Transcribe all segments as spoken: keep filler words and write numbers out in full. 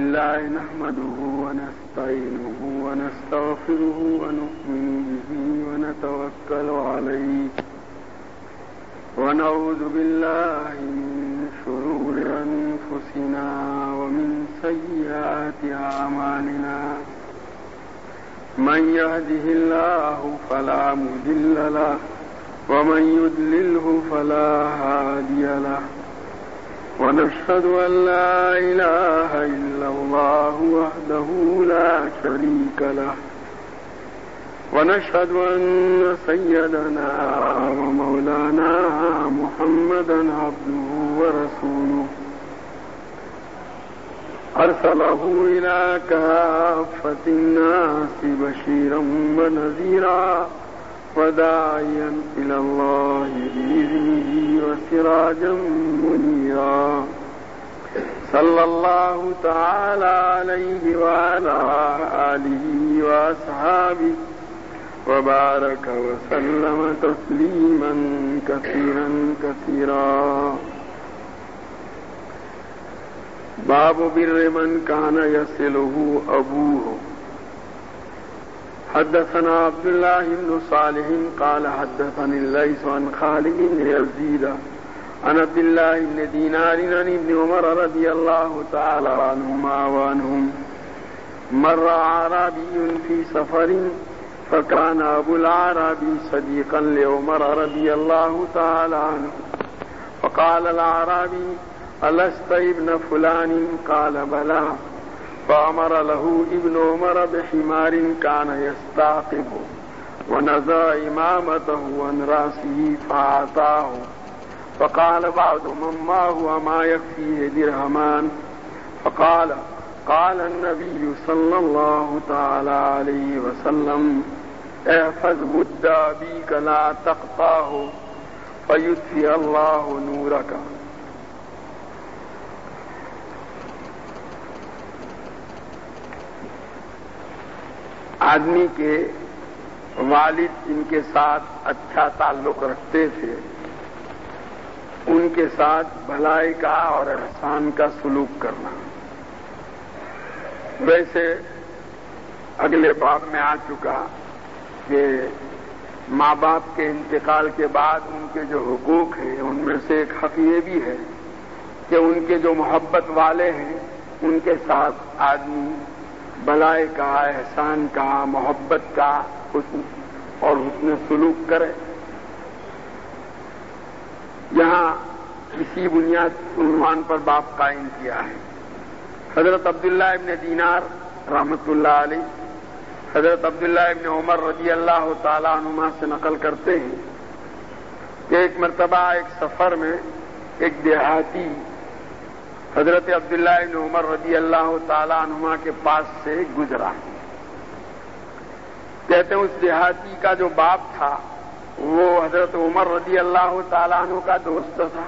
الله نحمده ونستعينه ونستغفره ونؤمن به ونتوكل عليه ونعوذ بالله من شرور أنفسنا ومن سيئات أعمالنا من يهده الله فلا مضل له ومن يضلله فلا هادي له ونشهد أن لا إله إلا الله وحده لا شريك له ونشهد أن سيدنا ومولانا محمدا عبده ورسوله أرسله إلى كافة الناس بشيرا ونذيرا وداعيا إلى الله بإذنه وسراجا منيرا صلى الله تعالى عليه وعلى آله وأصحابه وبارك وسلم تسليما كثيرا كثيرا. باب بر من كان يصله أبوه. حدثنا عبد الله بن صالح قال حدثني الليث عن خالد بن يزيد عن عبد الله بن دينار عن ابن عمر رضي الله تعالى عنهما وعنهم مر أعرابي في سفر فكان أبو الأعرابي صديقا لعمر رضي الله تعالى عنه فقال الأعرابي ألست ابن فلان؟ قال بلى. فأمر له ابن عمر بحمار كان يستعقب ونزع إمامته عن رأسه فأعطاه فقال بعض من معه وما يكفيه درهمان؟ فقال قال النبي صلى الله تعالى عليه وسلم احفظ مد أبيك لا تقطعه فيطفئ الله نورك. آدمی کے والد جن کے ساتھ اچھا تعلق رکھتے تھے ان کے ساتھ بھلائی کا اور احسان کا سلوک کرنا. ویسے اگلے باب میں آ چکا کہ ماں باپ کے انتقال کے بعد ان کے جو حقوق ہیں ان میں سے ایک حق یہ بھی ہے کہ ان کے جو محبت والے ہیں ان کے ساتھ آدمی بھلائی کا، احسان کا، محبت کا حسن اور حسن سلوک کرے. یہاں اسی بنیاد عنوان پر باب قائم کیا ہے. حضرت عبداللہ ابن دینار رحمۃ اللہ علیہ حضرت عبداللہ ابن عمر رضی اللہ تعالیٰ عنہما سے نقل کرتے ہیں کہ ایک مرتبہ ایک سفر میں ایک دیہاتی حضرت عبداللہ ابن عمر رضی اللہ تعالیٰ عنہما کے پاس سے گزرا. کہتے ہیں اس دیہاتی کا جو باپ تھا وہ حضرت عمر رضی اللہ تعالیٰ عنہ کا دوست تھا.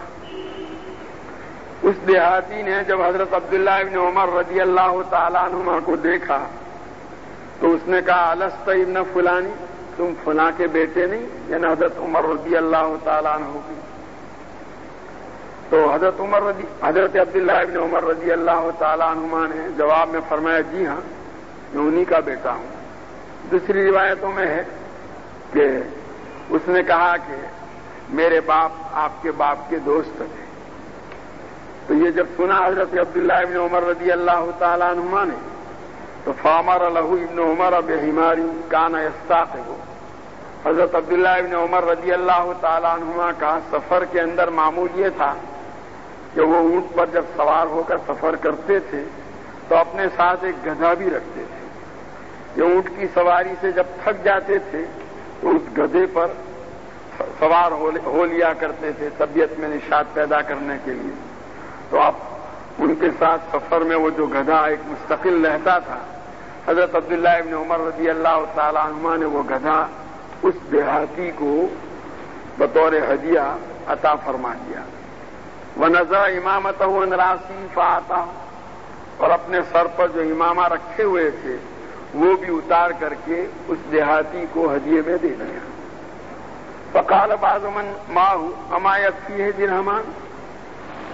اس دیہاتی نے جب حضرت عبداللہ ابن عمر رضی اللہ تعالیٰ عنہما کو دیکھا تو اس نے کہا الست ابن فلانی؟ تم فلاں کے بیٹے نہیں؟ یعنی حضرت عمر رضی اللہ تعالیٰ عنہ کی. تو حضرت عمر رضی حضرت عبداللہ ابن عمر رضی اللہ تعالیٰ عنہما نے جواب میں فرمایا جی ہاں میں انہی کا بیٹا ہوں. دوسری روایتوں میں ہے کہ اس نے کہا کہ میرے باپ آپ کے باپ کے دوست تھے. تو یہ جب سنا حضرت عبداللہ ابن عمر رضی اللہ تعالیٰ عنہما نے تو فامر له ابن عمر بحمار کان یستعقب. حضرت عبداللہ ابن عمر رضی اللہ تعالیٰ عنہما کا سفر کے اندر معمول یہ تھا کہ وہ اونٹ پر جب سوار ہو کر سفر کرتے تھے تو اپنے ساتھ ایک گدھا بھی رکھتے تھے. یہ اونٹ کی سواری سے جب تھک جاتے تھے تو اس گدھے پر سوار ہو لیا کرتے تھے طبیعت میں نشاط پیدا کرنے کے لیے. تو اب ان کے ساتھ سفر میں وہ جو گدھا ایک مستقل رہتا تھا. حضرت عبداللہ ابن عمر رضی اللہ تعالیٰ عنہما نے وہ گدھا اس دیہاتی کو بطور ہدیہ عطا فرما دیا. وَنَزَعَ إِمَامَتَهُ عَنْ رَأْسِهِ فَأَعْطَاهُ. اور اپنے سر پر جو امامہ رکھے ہوئے تھے وہ بھی اتار کر کے اس دیہاتی کو ہدیے میں دے دیا. فقال بعض من معه اما يكفيه درهمان.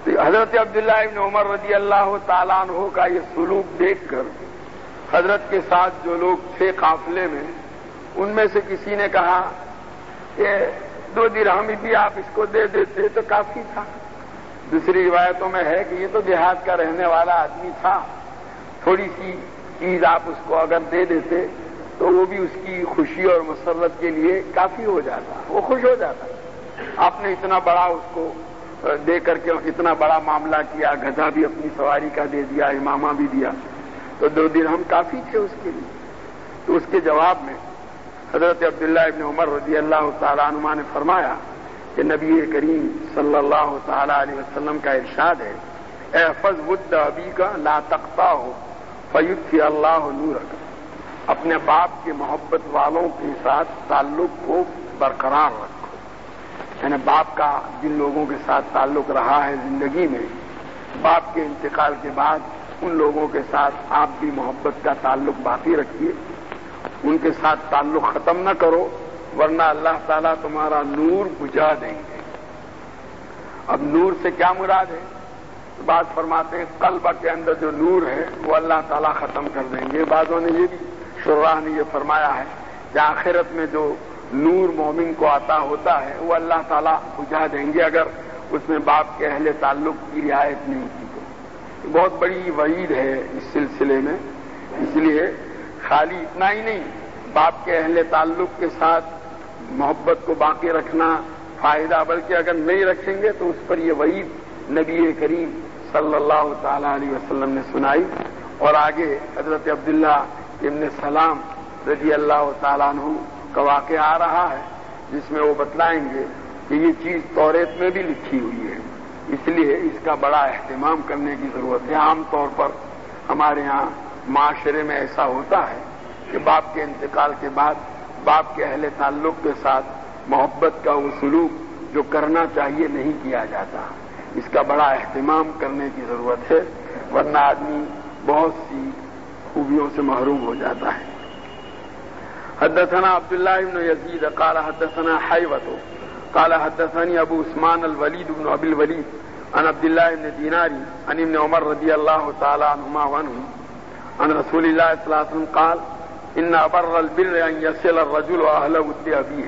حضرت عبداللہ ابن عمر رضی اللہ تعالیٰ عنہ کا یہ سلوک دیکھ کر حضرت کے ساتھ جو لوگ تھے قافلے میں، ان میں سے کسی نے کہا کہ دو درہم بھی آپ اس کو دے دیتے تو کافی تھا۔ دوسری روایتوں میں ہے کہ یہ تو دیہات کا رہنے والا آدمی تھا، تھوڑی سی چیز آپ اس کو اگر دے دیتے تو وہ بھی اس کی خوشی اور مسرت کے لیے کافی ہو جاتا، وہ خوش ہو جاتا۔ آپ نے اتنا بڑا اس کو دے کر کے اتنا بڑا معاملہ کیا، گدھا بھی اپنی سواری کا دے دیا، امامہ بھی دیا، تو دو درہم کافی تھے اس کے لیے۔ تو اس کے جواب میں حضرت عبداللہ ابن عمر رضی اللہ تعالیٰ عنہ نے فرمایا کہ نبی کریم صلی اللہ تعالیٰ علیہ وسلم کا ارشاد ہے، احفظ ود ابی کا لا تقطعہ فیطفئ اللہ نورک، اپنے باپ کے محبت والوں کے ساتھ تعلق کو برقرار رکھو۔ یعنی باپ کا جن لوگوں کے ساتھ تعلق رہا ہے زندگی میں، باپ کے انتقال کے بعد ان لوگوں کے ساتھ آپ بھی محبت کا تعلق باقی رکھیے، ان کے ساتھ تعلق ختم نہ کرو، ورنہ اللہ تعالیٰ تمہارا نور بجھا دیں گے۔ اب نور سے کیا مراد ہے؟ بعض فرماتے ہیں قلب کے اندر جو نور ہے وہ اللہ تعالیٰ ختم کر دیں گے۔ بعضوں نے یہ بھی شراح نے یہ فرمایا ہے کہ آخرت میں جو نور مومن کو عطا ہوتا ہے وہ اللہ تعالیٰ بجھا دیں گے اگر اس میں باپ کے اہل تعلق کی رعایت نہیں کی تو۔ بہت بڑی وعید ہے اس سلسلے میں، اس لیے خالی اتنا ہی نہیں، باپ کے اہل تعلق کے ساتھ محبت کو باقی رکھنا فائدہ، بلکہ اگر نہیں رکھیں گے تو اس پر یہ وعید نبی کریم صلی اللہ تعالی علیہ وسلم نے سنائی۔ اور آگے حضرت عبداللہ ابن سلام رضی اللہ تعالیٰ عنہ کا واقعہ آ رہا ہے، جس میں وہ بتلائیں گے کہ یہ چیز توریت میں بھی لکھی ہوئی ہے، اس لیے اس کا بڑا اہتمام کرنے کی ضرورت ہے۔ عام طور پر ہمارے ہاں معاشرے میں ایسا ہوتا ہے کہ باپ کے انتقال کے بعد باپ کے اہل تعلق کے ساتھ محبت کا وہ سلوک جو کرنا چاہیے نہیں کیا جاتا، اس کا بڑا اہتمام کرنے کی ضرورت ہے، ورنہ آدمی بہت سی خوبیوں سے محروم ہو جاتا ہے۔ حدثنا عبداللہ بن یزید قال حدثنا حیوۃ قال حدثني ابو عثمان الولید بن ابی الولید عن عبداللہ بن دینار عن ابن عمر رضی اللہ تعالی عنہما وعنہ عن رسول اللہ صلی اللہ علیہ وسلم قال ان ابر البر ان يصل الرجل اهل ود ابيه۔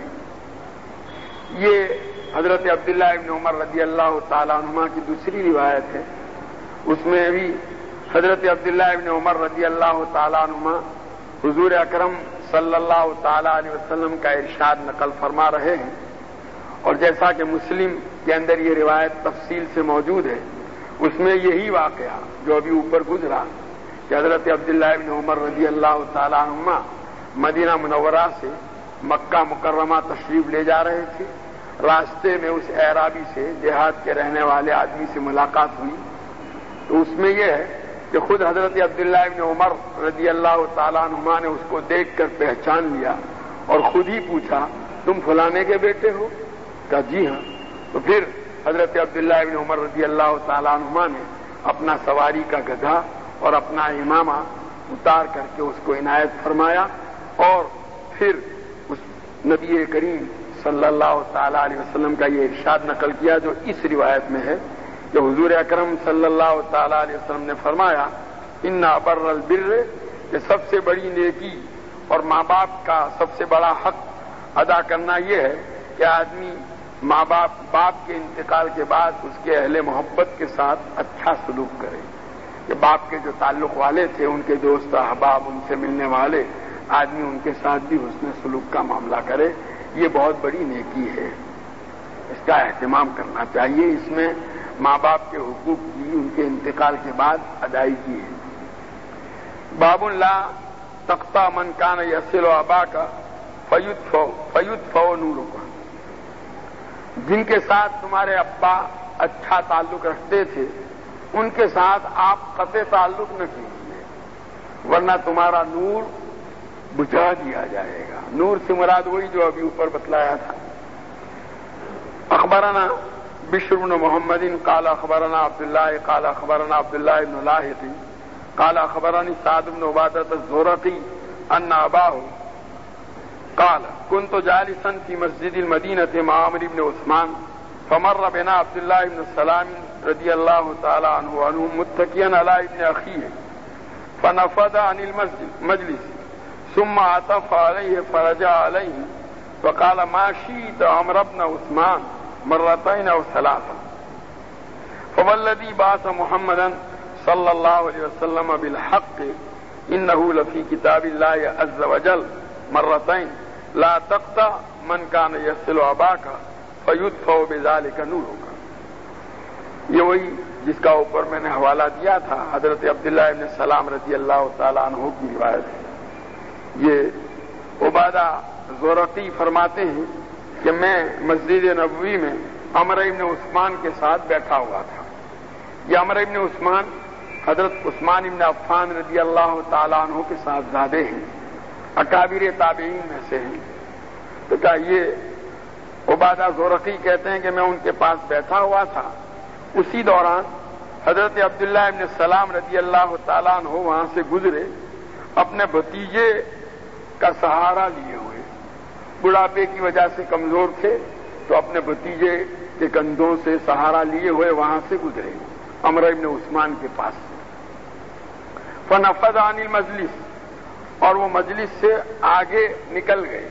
یہ حضرت عبداللہ ابن عمر رضی اللہ تعالی عنہما کی دوسری روایت ہے، اس میں بھی حضرت عبداللہ ابن عمر رضی اللہ تعالی عنہما حضور اکرم صلی اللہ تعالی علیہ وسلم کا ارشاد نقل فرما رہے ہیں، اور جیسا کہ مسلم کے اندر یہ روایت تفصیل سے موجود ہے، اس میں یہی واقعہ جو ابھی اوپر گزرا کہ حضرت عبداللہ ابن عمر رضی اللہ تعالی عنہما مدینہ منورہ سے مکہ مکرمہ تشریف لے جا رہے تھے، راستے میں اس اعرابی سے دیہات کے رہنے والے آدمی سے ملاقات ہوئی، تو اس میں یہ ہے کہ خود حضرت عبداللہ ابن عمر رضی اللہ تعالیٰ عنہما نے اس کو دیکھ کر پہچان لیا اور خود ہی پوچھا تم فلانے کے بیٹے ہو؟ کہا جی ہاں۔ تو پھر حضرت عبداللہ ابن عمر رضی اللہ تعالیٰ عنہما نے اپنا سواری کا گدھا اور اپنا امامہ اتار کر کے اس کو عنایت فرمایا، اور پھر اس نبی کریم صلی اللہ تعالی علیہ وسلم کا یہ ارشاد نقل کیا جو اس روایت میں ہے کہ حضور اکرم صلی اللہ تعالی علیہ وسلم نے فرمایا ان ابر البر، کہ سب سے بڑی نیکی اور ماں باپ کا سب سے بڑا حق ادا کرنا یہ ہے کہ آدمی ماں باپ باپ کے انتقال کے بعد اس کے اہل محبت کے ساتھ اچھا سلوک کرے، کہ باپ کے جو تعلق والے تھے، ان کے دوست احباب، ان سے ملنے والے آدمی، ان کے ساتھ بھی حسن سلوک کا معاملہ کرے، یہ بہت بڑی نیکی ہے، اس کا اہتمام کرنا چاہیے۔ اس میں ماں باپ کے حقوق کی ان کے انتقال کے بعد ادائیگی ہے۔ باب لا تقطع من کان یصل اباک فیدفع فیدفع نورک، جن کے ساتھ تمہارے ابا اچھا تعلق رکھتے تھے ان کے ساتھ آپ قطع تعلق نہ کیجیے، ورنہ تمہارا نور بجھا دیا جائے گا۔ نور سے مراد وہی جو ابھی اوپر بتلایا تھا۔ اخبرنا بشر بن محمد قال اخبرنا عبداللہ قال اخبرنا عبداللہ بن لاحق قال اخبرني سعد بن عبادة الزرقي ان اباه قال كنت جالسا في مسجد المدينة مع عمرو بن عثمان فمر بنا عبد الله بن سلام رضی اللہ تعالی عنہ عنہ متکئا علی ابن اخیہ فنفض عن المجلس ثم عطف علیہ فرجع علیہ وقال ما شئت عمرو بن عثمان مرتين او ثلاثا فوالذي بعث محمدا صلى الله عليه وسلم بالحق انه لفي كتاب الله عز وجل مرتين لا تقطع من كان يصل اباك فيدفع بذلك نورك. یہ وہی جس کا اوپر میں نے حوالہ دیا تھا، حضرت عبداللہ ابن سلام رضی اللہ تعالیٰ عنہ کی روایت ہے. یہ عبادہ زورقی فرماتے ہیں کہ میں مسجد نبوی میں عمر ابن عثمان کے ساتھ بیٹھا ہوا تھا. یہ عمر ابن عثمان حضرت عثمان ابن عفان رضی اللہ تعالیٰ عنہ کے ساتھ زادے ہیں، اکابر تابعین میں سے ہیں. تو کیا یہ عبادہ زورقی کہتے ہیں کہ میں ان کے پاس بیٹھا ہوا تھا، اسی دوران حضرت عبداللہ ابن سلام رضی اللہ تعالیٰ عنہ وہاں سے گزرے، اپنے بھتیجے کا سہارا لیے ہوئے. بڑھاپے کی وجہ سے کمزور تھے تو اپنے بھتیجے کے کندھوں سے سہارا لیے ہوئے وہاں سے گزرے عمر ابن عثمان کے پاس. فنفض عن المجلس، اور وہ مجلس سے آگے نکل گئے.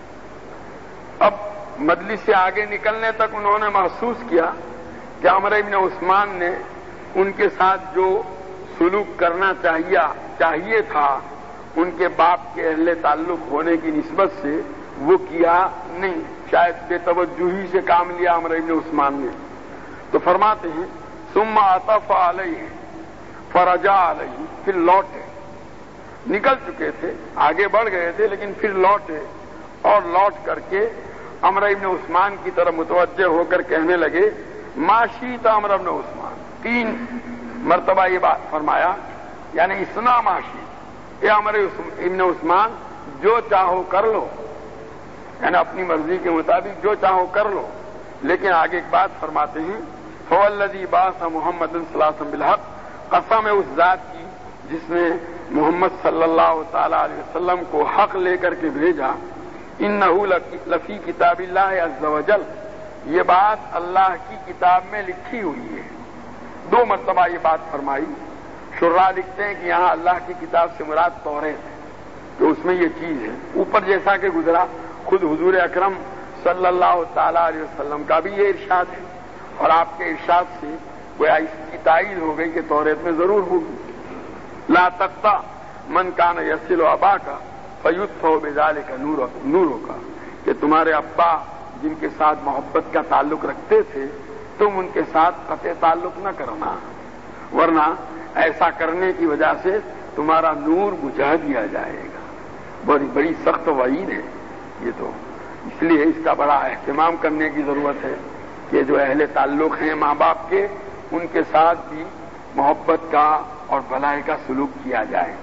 اب مجلس سے آگے نکلنے تک انہوں نے محسوس کیا کہ عمر ابن عثمان نے ان کے ساتھ جو سلوک کرنا چاہیے چاہیے تھا ان کے باپ کے اہل تعلق ہونے کی نسبت سے وہ کیا نہیں، شاید بے توجہی سے کام لیا عمر ابن عثمان نے. تو فرماتے ہیں ثم عطف علیہ فرجع علیہ، پھر لوٹے. نکل چکے تھے، آگے بڑھ گئے تھے، لیکن پھر لوٹے اور لوٹ کر کے عمر ابن عثمان کی طرف متوجہ ہو کر کہنے لگے ما شئت عمر ابن عثمان. تین مرتبہ یہ بات فرمایا، یعنی اسنا ما شئت، اے عمر ابن عثمان جو چاہو کر لو، یعنی اپنی مرضی کے مطابق جو چاہو کر لو. لیکن آگے ایک بات فرماتے ہیں فوالذی بعث محمد صلی اللہ علیہ وسلم بالحق، قسم ہے اس ذات کی جس نے محمد صلی اللہ تعالی علیہ وسلم کو حق لے کر کے بھیجا. انہ لفی کتاب اللہ عز وجل، یہ بات اللہ کی کتاب میں لکھی ہوئی ہے. دو مرتبہ یہ بات فرمائی. شراح لکھتے ہیں کہ یہاں اللہ کی کتاب سے مراد توریت ہے کہ اس میں یہ چیز ہے. اوپر جیسا کہ گزرا خود حضور اکرم صلی اللہ تعالی علیہ وسلم کا بھی یہ ارشاد ہے، اور آپ کے ارشاد سے گویا اس کی تائید ہو گئی کہ توریت میں ضرور ہوگی. لا تقطع من کان یصل اباک فیدفع بذلک نورک کا، کہ تمہارے ابا جن کے ساتھ محبت کا تعلق رکھتے تھے تم ان کے ساتھ قطع تعلق نہ کرنا، ورنہ ایسا کرنے کی وجہ سے تمہارا نور بجھا دیا جائے گا. بڑی بڑی سخت وعید ہے یہ. تو اس لیے اس کا بڑا اہتمام کرنے کی ضرورت ہے کہ جو اہل تعلق ہیں ماں باپ کے، ان کے ساتھ بھی محبت کا اور بھلائی کا سلوک کیا جائے.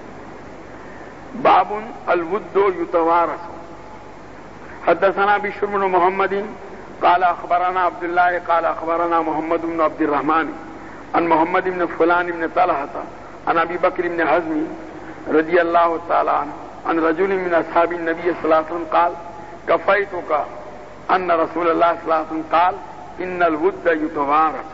باب الود یتوارث. حدثنا بشر بن محمد قال اخبرنا عبد الله قال اخبرنا محمد بن عبد الرحمن عن محمد بن فلان بن طلحة عن ابي بكر بن حزم رضي الله تعالى عنه عن رجل من اصحاب النبي صلى الله عليه وسلم قال كفيتك ان رسول الله صلى الله عليه وسلم قال ان الود يتوارث.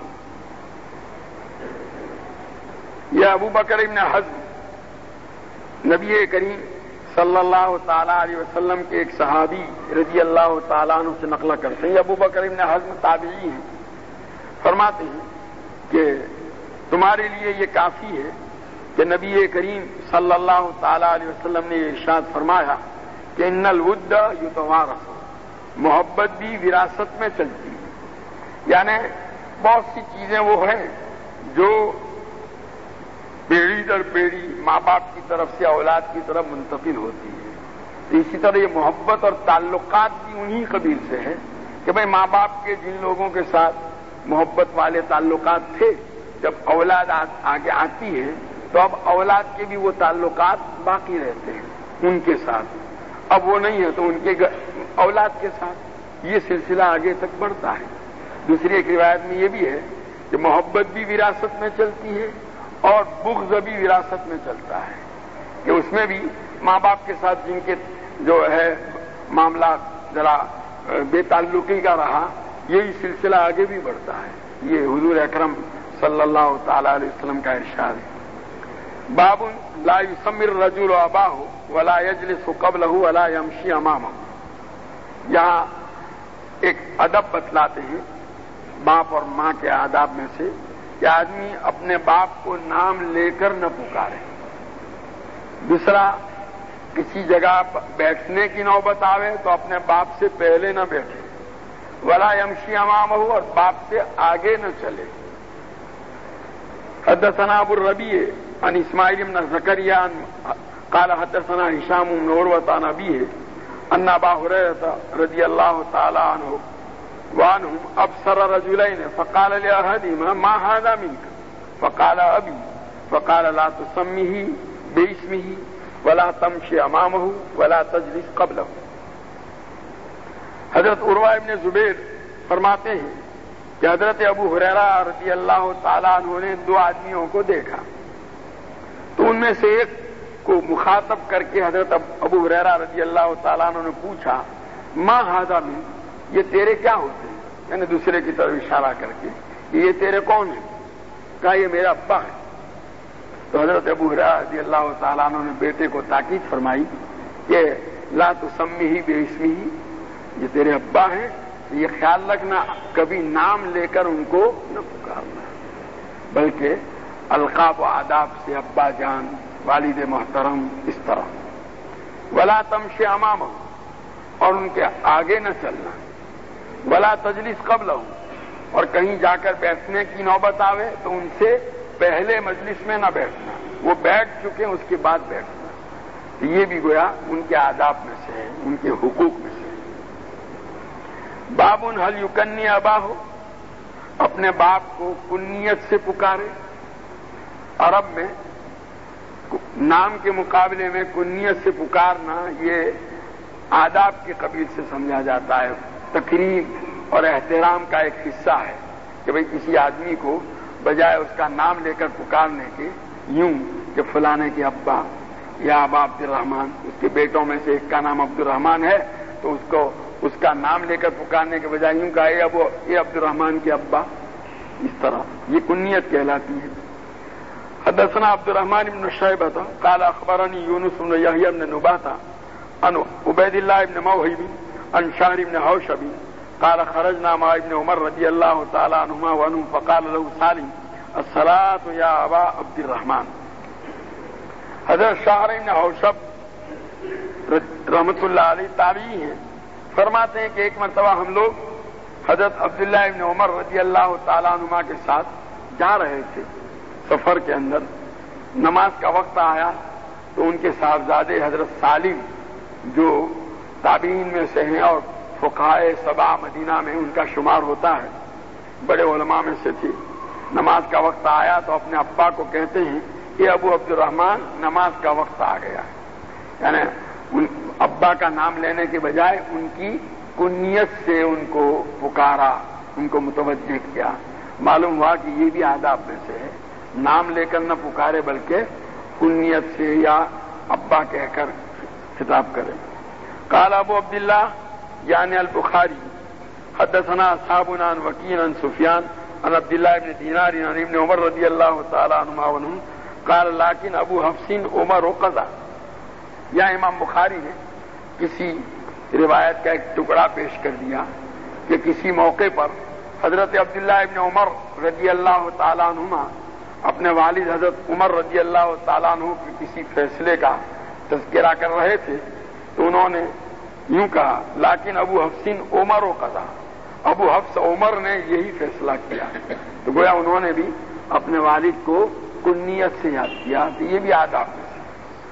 یہ ابو بکر ابن حزم نبی کریم صلی اللہ تعالی علیہ وسلم کے ایک صحابی رضی اللہ تعالیٰ عنہ سے نقل کرتے ہیں. ابو بکر ابن حزم تابعی ہیں. فرماتے ہیں کہ تمہارے لیے یہ کافی ہے کہ نبی کریم صلی اللہ تعالی علیہ وسلم نے یہ ارشاد فرمایا کہ ان الود یتوارث، محبت بھی وراثت میں چلتی ہے. یعنی بہت سی چیزیں وہ ہیں جو پیڑھی در پیڑھی ماں باپ کی طرف سے اولاد کی طرف منتقل ہوتی ہے. اسی طرح یہ محبت اور تعلقات بھی انہی قبیل سے ہے کہ بھئی ماں باپ کے جن لوگوں کے ساتھ محبت والے تعلقات تھے، جب اولاد آگے آتی ہے تو اب اولاد کے بھی وہ تعلقات باقی رہتے ہیں ان کے ساتھ. اب وہ نہیں ہے تو ان کے اولاد کے ساتھ یہ سلسلہ آگے تک بڑھتا ہے. دوسری ایک روایت میں یہ بھی ہے کہ محبت بھی وراثت میں چلتی ہے اور بغض بھی وراثت میں چلتا ہے، کہ اس میں بھی ماں باپ کے ساتھ جن کے جو ہے معاملہ ذرا بے تعلقی کا رہا، یہی سلسلہ آگے بھی بڑھتا ہے. یہ حضور اکرم صلی اللہ تعالی علیہ وسلم کا ارشاد ہے. باب لا یسمی الرجل اباہ ولا یجلس قبلہ ولا یمشی امامہ. یہاں ایک ادب بتلاتے ہیں باپ اور ماں کے آداب میں سے کہ آدمی اپنے باپ کو نام لے کر نہ پکارے. دوسرا، کسی جگہ بیٹھنے کی نوبت آوے تو اپنے باپ سے پہلے نہ بیٹھے. ولا یمشی امامہ، اور باپ سے آگے نہ چلے. حدثنا ابو الربیع عن اسماعیل بن زکریا قال حدثنا هشام بن عروة عن ابیہ ان ابا ہریرہ رضی اللہ تعالی عنہ وعنهم ابصر رجلين فقال لاحدهما ما هذا منك فقال ابي فقال لا تسميه باسمه ولا تمشي امامه ولا تجلس قبله. حضرت عروہ ابن زبیر فرماتے ہیں کہ حضرت ابو ہریرہ رضی اللہ تعالیٰ عنہ نے دو آدمیوں کو دیکھا تو ان میں سے ایک کو مخاطب کر کے حضرت ابو ہریرہ رضی اللہ تعالیٰ عنہ نے پوچھا ما ھذا من، یہ تیرے کیا ہوتے ہیں؟ یعنی دوسرے کی طرف اشارہ کر کے یہ تیرے کون ہیں؟ کہا یہ میرا ابا ہے. تو حضرت ابو ہریرہ رضی اللہ تعالیٰ عنہ نے بیٹے کو تاکید فرمائی کہ لا تسمیہ باسمہ، یہ تیرے ابا ہیں، یہ خیال رکھنا کبھی نام لے کر ان کو نہ پکارنا، بلکہ القاب و آداب سے ابا جان، والد محترم، اس طرح. ولا تمشی امامہ، اور ان کے آگے نہ چلنا. ولا تجلس قبلہ، اور کہیں جا کر بیٹھنے کی نوبت آوے تو ان سے پہلے مجلس میں نہ بیٹھنا، وہ بیٹھ چکے اس کے بعد بیٹھنا. تو یہ بھی گویا ان کے آداب میں سے ہے، ان کے حقوق میں سے. باب هل یکنی اباہ، اپنے باپ کو کنیت سے پکارے. عرب میں نام کے مقابلے میں کنیت سے پکارنا یہ آداب کے قبیل سے سمجھا جاتا ہے، تقریب اور احترام کا ایک حصہ ہے کہ بھئی کسی آدمی کو بجائے اس کا نام لے کر پکارنے کے یوں کہ فلانے کے ابا یا ابا عبد الرحمن، اس کے بیٹوں میں سے ایک کا نام عبد الرحمن ہے تو اس کو اس کا نام لے کر پکارنے کے بجائے یوں کہا اے ابو اے عبد الرحمن کے ابا، اس طرح یہ کنیت کہلاتی ہے. حدثنا عبد الرحمن بن شیبہ قال اخبرني یونس بن یحیی بن نباتہ عن عبید اللہ بن موہب عن شہر بن حوشب قال خرجنا مع ابن عمر رضی اللہ تعالی عنہما وعنہ فقال له سالم الصلاة یا ابا عبد الرحمن. حضرت شہر بن حوشب رحمۃ اللہ علیہ تابعی ہیں، فرماتے ہیں کہ ایک مرتبہ ہم لوگ حضرت عبداللہ ابن عمر رضی اللہ تعالیٰ عنہما کے ساتھ جا رہے تھے سفر کے اندر. نماز کا وقت آیا تو ان کے صاحبزادے حضرت سالم جو تابعین میں سے ہیں اور فقہائے سبع مدینہ میں ان کا شمار ہوتا ہے، بڑے علماء میں سے تھے. نماز کا وقت آیا تو اپنے ابا کو کہتے ہیں کہ ابو عبد الرحمن نماز کا وقت آ گیا ہے. یعنی ان ابا کا نام لینے کے بجائے ان کی کنیت سے ان کو پکارا، ان کو متوجہ کیا. معلوم ہوا کہ یہ بھی آداب میں سے ہے، نام لے کر نہ پکارے بلکہ کنیت سے یا ابا کہہ کر خطاب کرے. قال ابو عبداللہ یعنی البخاری حدثنا اصحابنا عن وکیع عن سفیان عن عبداللہ ابن دینار عن ابن عمر رضی اللہ تعالی عنہما عنہ قال لیکن ابو حفص عمر قضا. یا امام بخاری نے کسی روایت کا ایک ٹکڑا پیش کر دیا کہ کسی موقع پر حضرت عبداللہ ابن عمر رضی اللہ تعالیٰ عنہما اپنے والد حضرت عمر رضی اللہ تعالیٰ عنہ کے کسی فیصلے کا تذکرہ کر رہے تھے تو انہوں نے یوں کہا لیکن ابو حفص عمر و قضا، ابو حفص عمر نے یہی فیصلہ کیا. تو گویا انہوں نے بھی اپنے والد کو کنیت سے یاد کیا. تو یہ بھی آداب میں سے.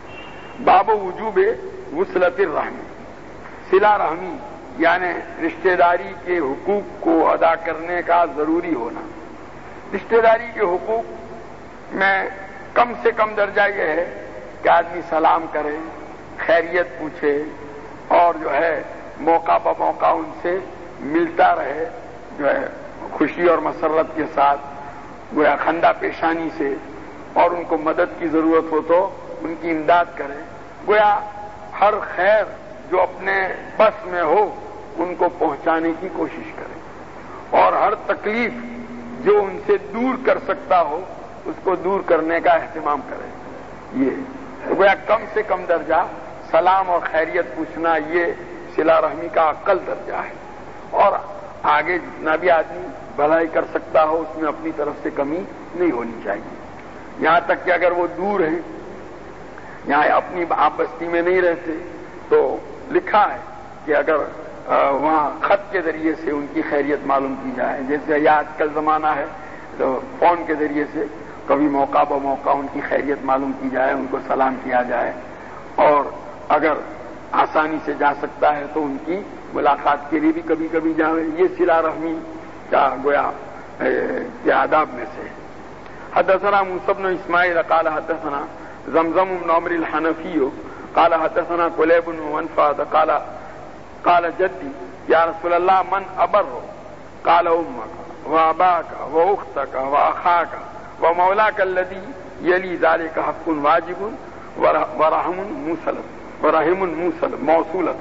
باب وجوب وصلۃ الرحم، صلہ رحمی یعنی رشتہ داری کے حقوق کو ادا کرنے کا ضروری ہونا. رشتہ داری کے حقوق میں کم سے کم درجہ یہ ہے کہ آدمی سلام کرے، خیریت پوچھے اور جو ہے موقع بہ موقع ان سے ملتا رہے، جو ہے خوشی اور مسرت کے ساتھ، گویا خندہ پیشانی سے، اور ان کو مدد کی ضرورت ہو تو ان کی امداد کرے. گویا ہر خیر جو اپنے بس میں ہو ان کو پہنچانے کی کوشش کرے، اور ہر تکلیف جو ان سے دور کر سکتا ہو اس کو دور کرنے کا اہتمام کرے. یہ تو گویا کم سے کم درجہ سلام اور خیریت پوچھنا یہ صلہ رحمی کا اقل درجہ ہے. اور آگے جتنا بھی آدمی بھلائی کر سکتا ہو اس میں اپنی طرف سے کمی نہیں ہونی چاہیے. یہاں تک کہ اگر وہ دور ہیں، یہاں اپنی آپ بستی میں نہیں رہتے، تو لکھا ہے کہ اگر وہاں خط کے ذریعے سے ان کی خیریت معلوم کی جائے، جیسے یہ آج کل زمانہ ہے تو فون کے ذریعے سے کبھی موقع بموقع ان کی خیریت معلوم کی جائے، ان کو سلام کیا جائے. اور اگر آسانی سے جا سکتا ہے تو ان کی ملاقات کے لیے بھی کبھی کبھی جائے. یہ صلہ رحمی کا گویا کے آداب میں سے. حدثنا موسى بن اسماعیل قال حدثنا زمزم بن عمرو الحنفی قال حدثنا قلیب بن منفاد قال قال جدی یا رسول اللہ من ابر قال امك واباك واختك واخاك ومولاك الذي يلي ذلك حق واجب ورحم موصل ورحم موصل موصولة.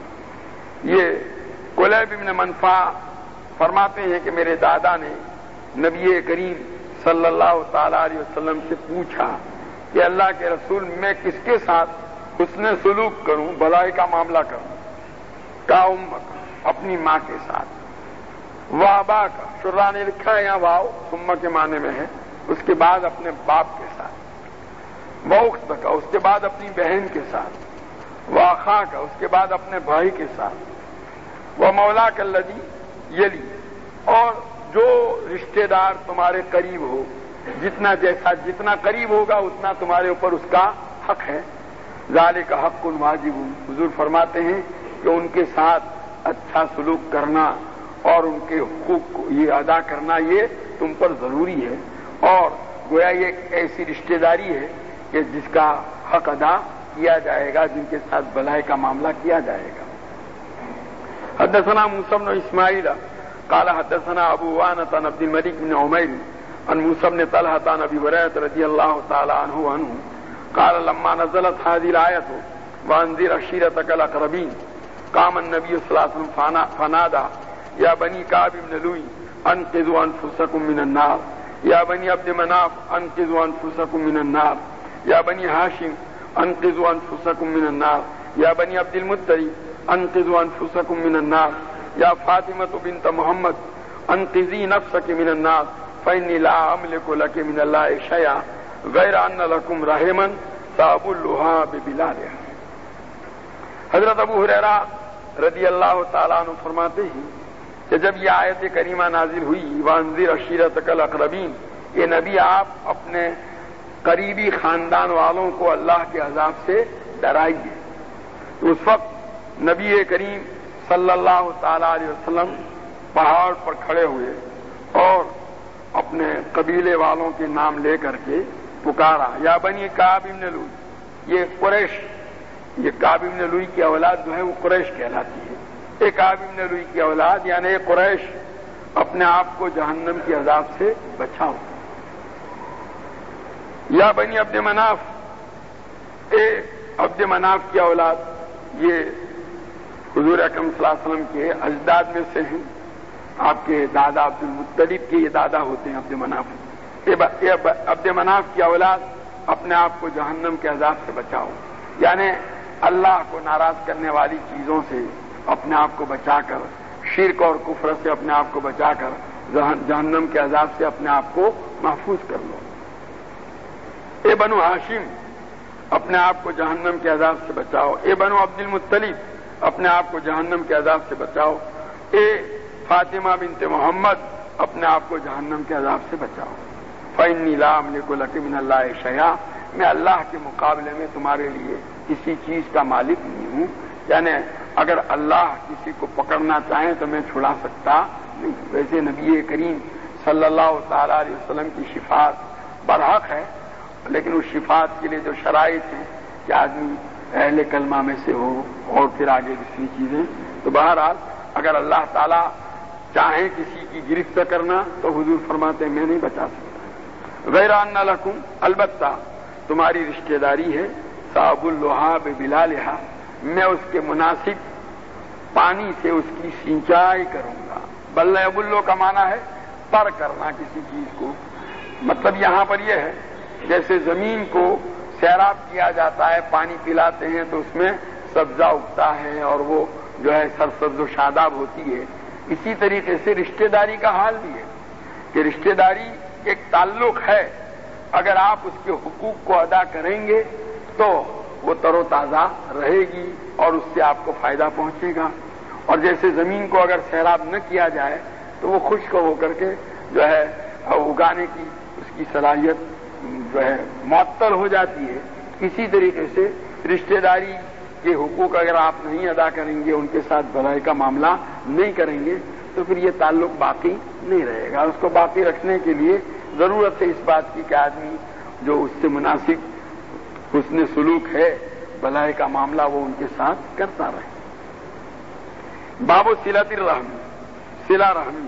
یہ قلیب بن منفع فرماتے ہیں کہ میرے دادا نے نبی کریم صلی اللہ تعالی علیہ وسلم سے پوچھا کہ اللہ کے رسول میں کس کے ساتھ حسن سلوک کروں، بھلائی کا معاملہ کروں. کا امک اپنی ماں کے ساتھ، وابا کا شرا نے لکھا ہے یہاں واؤ امہ کے معنی میں ہے، اس کے بعد اپنے باپ کے ساتھ، وخت کا اس کے بعد اپنی بہن کے ساتھ، واخا کا اس کے بعد اپنے بھائی کے ساتھ، وہ مولا کلذی یلی اور جو رشتہ دار تمہارے قریب ہو، جتنا جیسا جتنا قریب ہوگا اتنا تمہارے اوپر اس کا حق ہے. ذالک حق واجب. حضور فرماتے ہیں کہ ان کے ساتھ اچھا سلوک کرنا اور ان کے حقوق کو یہ ادا کرنا یہ تم پر ضروری ہے. اور گویا یہ ایک ایسی رشتہ داری ہے کہ جس کا حق ادا کیا جائے گا، جن کے ساتھ بھلائی کا معاملہ کیا جائے گا. حدثنا موسى بن اسماعیل قال حدثنا ابو وانة عن عبد الملك بن عمير عن موسى بن طلحة عن ابي هريرة رضي الله تعالى عنه عنه قال لما نزلت هذه الآية وانذر عشيرتك الأقربين قام النبي صلى الله عليه وسلم فنادى يا بني كعب بن لؤي انقذوا انفسكم من النار، يا بني عبد مناف انقذوا انفسكم من النار، يا بني هاشم انقذوا انفسكم من النار، يا بني عبد المطلب انقذوا انفسكم من النار، يا فاطمة بنت محمد انقذي نفسك من النار فإني لا أملك لك من الله شيئا غير أن لكم رحما تابلها ببلادها. حضرت ابو ہریرہ رضی اللہ تعالیٰ عنہ فرماتے ہیں کہ جب یہ آیت کریمہ نازل ہوئی وانذر عشیرتک الاقربین، یہ نبی آپ اپنے قریبی خاندان والوں کو اللہ کے عذاب سے ڈرائیے. تو اس وقت نبی کریم صلی اللہ تعالی علیہ وسلم پہاڑ پر کھڑے ہوئے اور اپنے قبیلے والوں کے نام لے کر کے پکارا یا بنی کعب بن لؤی. یہ قریش، یہ کعب بن لؤی کی اولاد جو ہے وہ قریش کہلاتی ہے. ایک کعب بن لؤی کی اولاد یعنی ایک قریش اپنے آپ کو جہنم کے عذاب سے بچاؤ. یا بنی عبد مناف، اے عبد مناف کی اولاد، یہ حضور اکرم صلی اللہ علیہ وسلم کے اجداد میں سے ہیں. آپ کے دادا عبد المطلب کے یہ دادا ہوتے ہیں عبد مناف. عبد مناف کی اولاد اپنے آپ کو جہنم کے عذاب سے بچاؤ، یعنی اللہ کو ناراض کرنے والی چیزوں سے اپنے آپ کو بچا کر، شرک اور کفر سے اپنے آپ کو بچا کر جہنم کے عذاب سے اپنے آپ کو محفوظ کر لو. اے بنو ہاشم اپنے آپ کو جہنم کے عذاب سے بچاؤ. اے بنو عبد المطلب اپنے آپ کو جہنم کے عذاب سے بچاؤ. اے فاطمہ بنت محمد اپنے آپ کو جہنم کے عذاب سے بچاؤ. فإنی لا أملک لک من اللہ شیئا، میں اللہ کے مقابلے میں تمہارے لیے کسی چیز کا مالک نہیں ہوں. یعنی اگر اللہ کسی کو پکڑنا چاہیں تو میں چھڑا سکتا نہیں. ویسے نبی کریم صلی اللہ تعالی علیہ وسلم کی شفاعت برحق ہے، لیکن اس شفاعت کے لیے جو شرائط ہیں کہ آدمی اہل کلمہ میں سے ہو اور پھر آگے دوسری چیزیں، تو بہرحال اگر اللہ تعالیٰ چاہیں کسی کی گرفت کرنا تو حضور فرماتے ہیں میں نہیں بچا سکتا. غیر ان لکم، البتہ تمہاری رشتہ داری ہے، صاب اللحاب بلالہا، میں اس کے مناسب پانی سے اس کی سینچائی کروں گا. بلہ بلو کا معنی ہے پر کرنا کسی چیز کو. مطلب یہاں پر یہ ہے جیسے زمین کو سیراب کیا جاتا ہے، پانی پلاتے ہیں تو اس میں سبزہ اگتا ہے اور وہ جو ہے سرسبز و شاداب ہوتی ہے. اسی طریقے سے رشتہ داری کا حال بھی ہے کہ رشتہ داری ایک تعلق ہے، اگر آپ اس کے حقوق کو ادا کریں گے تو وہ تر و تازہ رہے گی اور اس سے آپ کو فائدہ پہنچے گا. اور جیسے زمین کو اگر سیراب نہ کیا جائے تو وہ خشک ہو کر کے جو ہے اگانے کی اس کی صلاحیت جو ہے معطل ہو جاتی ہے. اسی طریقے سے رشتہ داری کے حقوق اگر آپ نہیں ادا کریں گے، ان کے ساتھ بھلائی کا معاملہ نہیں کریں گے تو پھر یہ تعلق باقی نہیں رہے گا. اس کو باقی رکھنے کے لیے ضرورت ہے اس بات کی کہ آدمی جو اس سے مناسب حسن سلوک ہے، بھلائی کا معاملہ وہ ان کے ساتھ کرتا رہے. باب صلۃ الرحم، صلہ رحمی.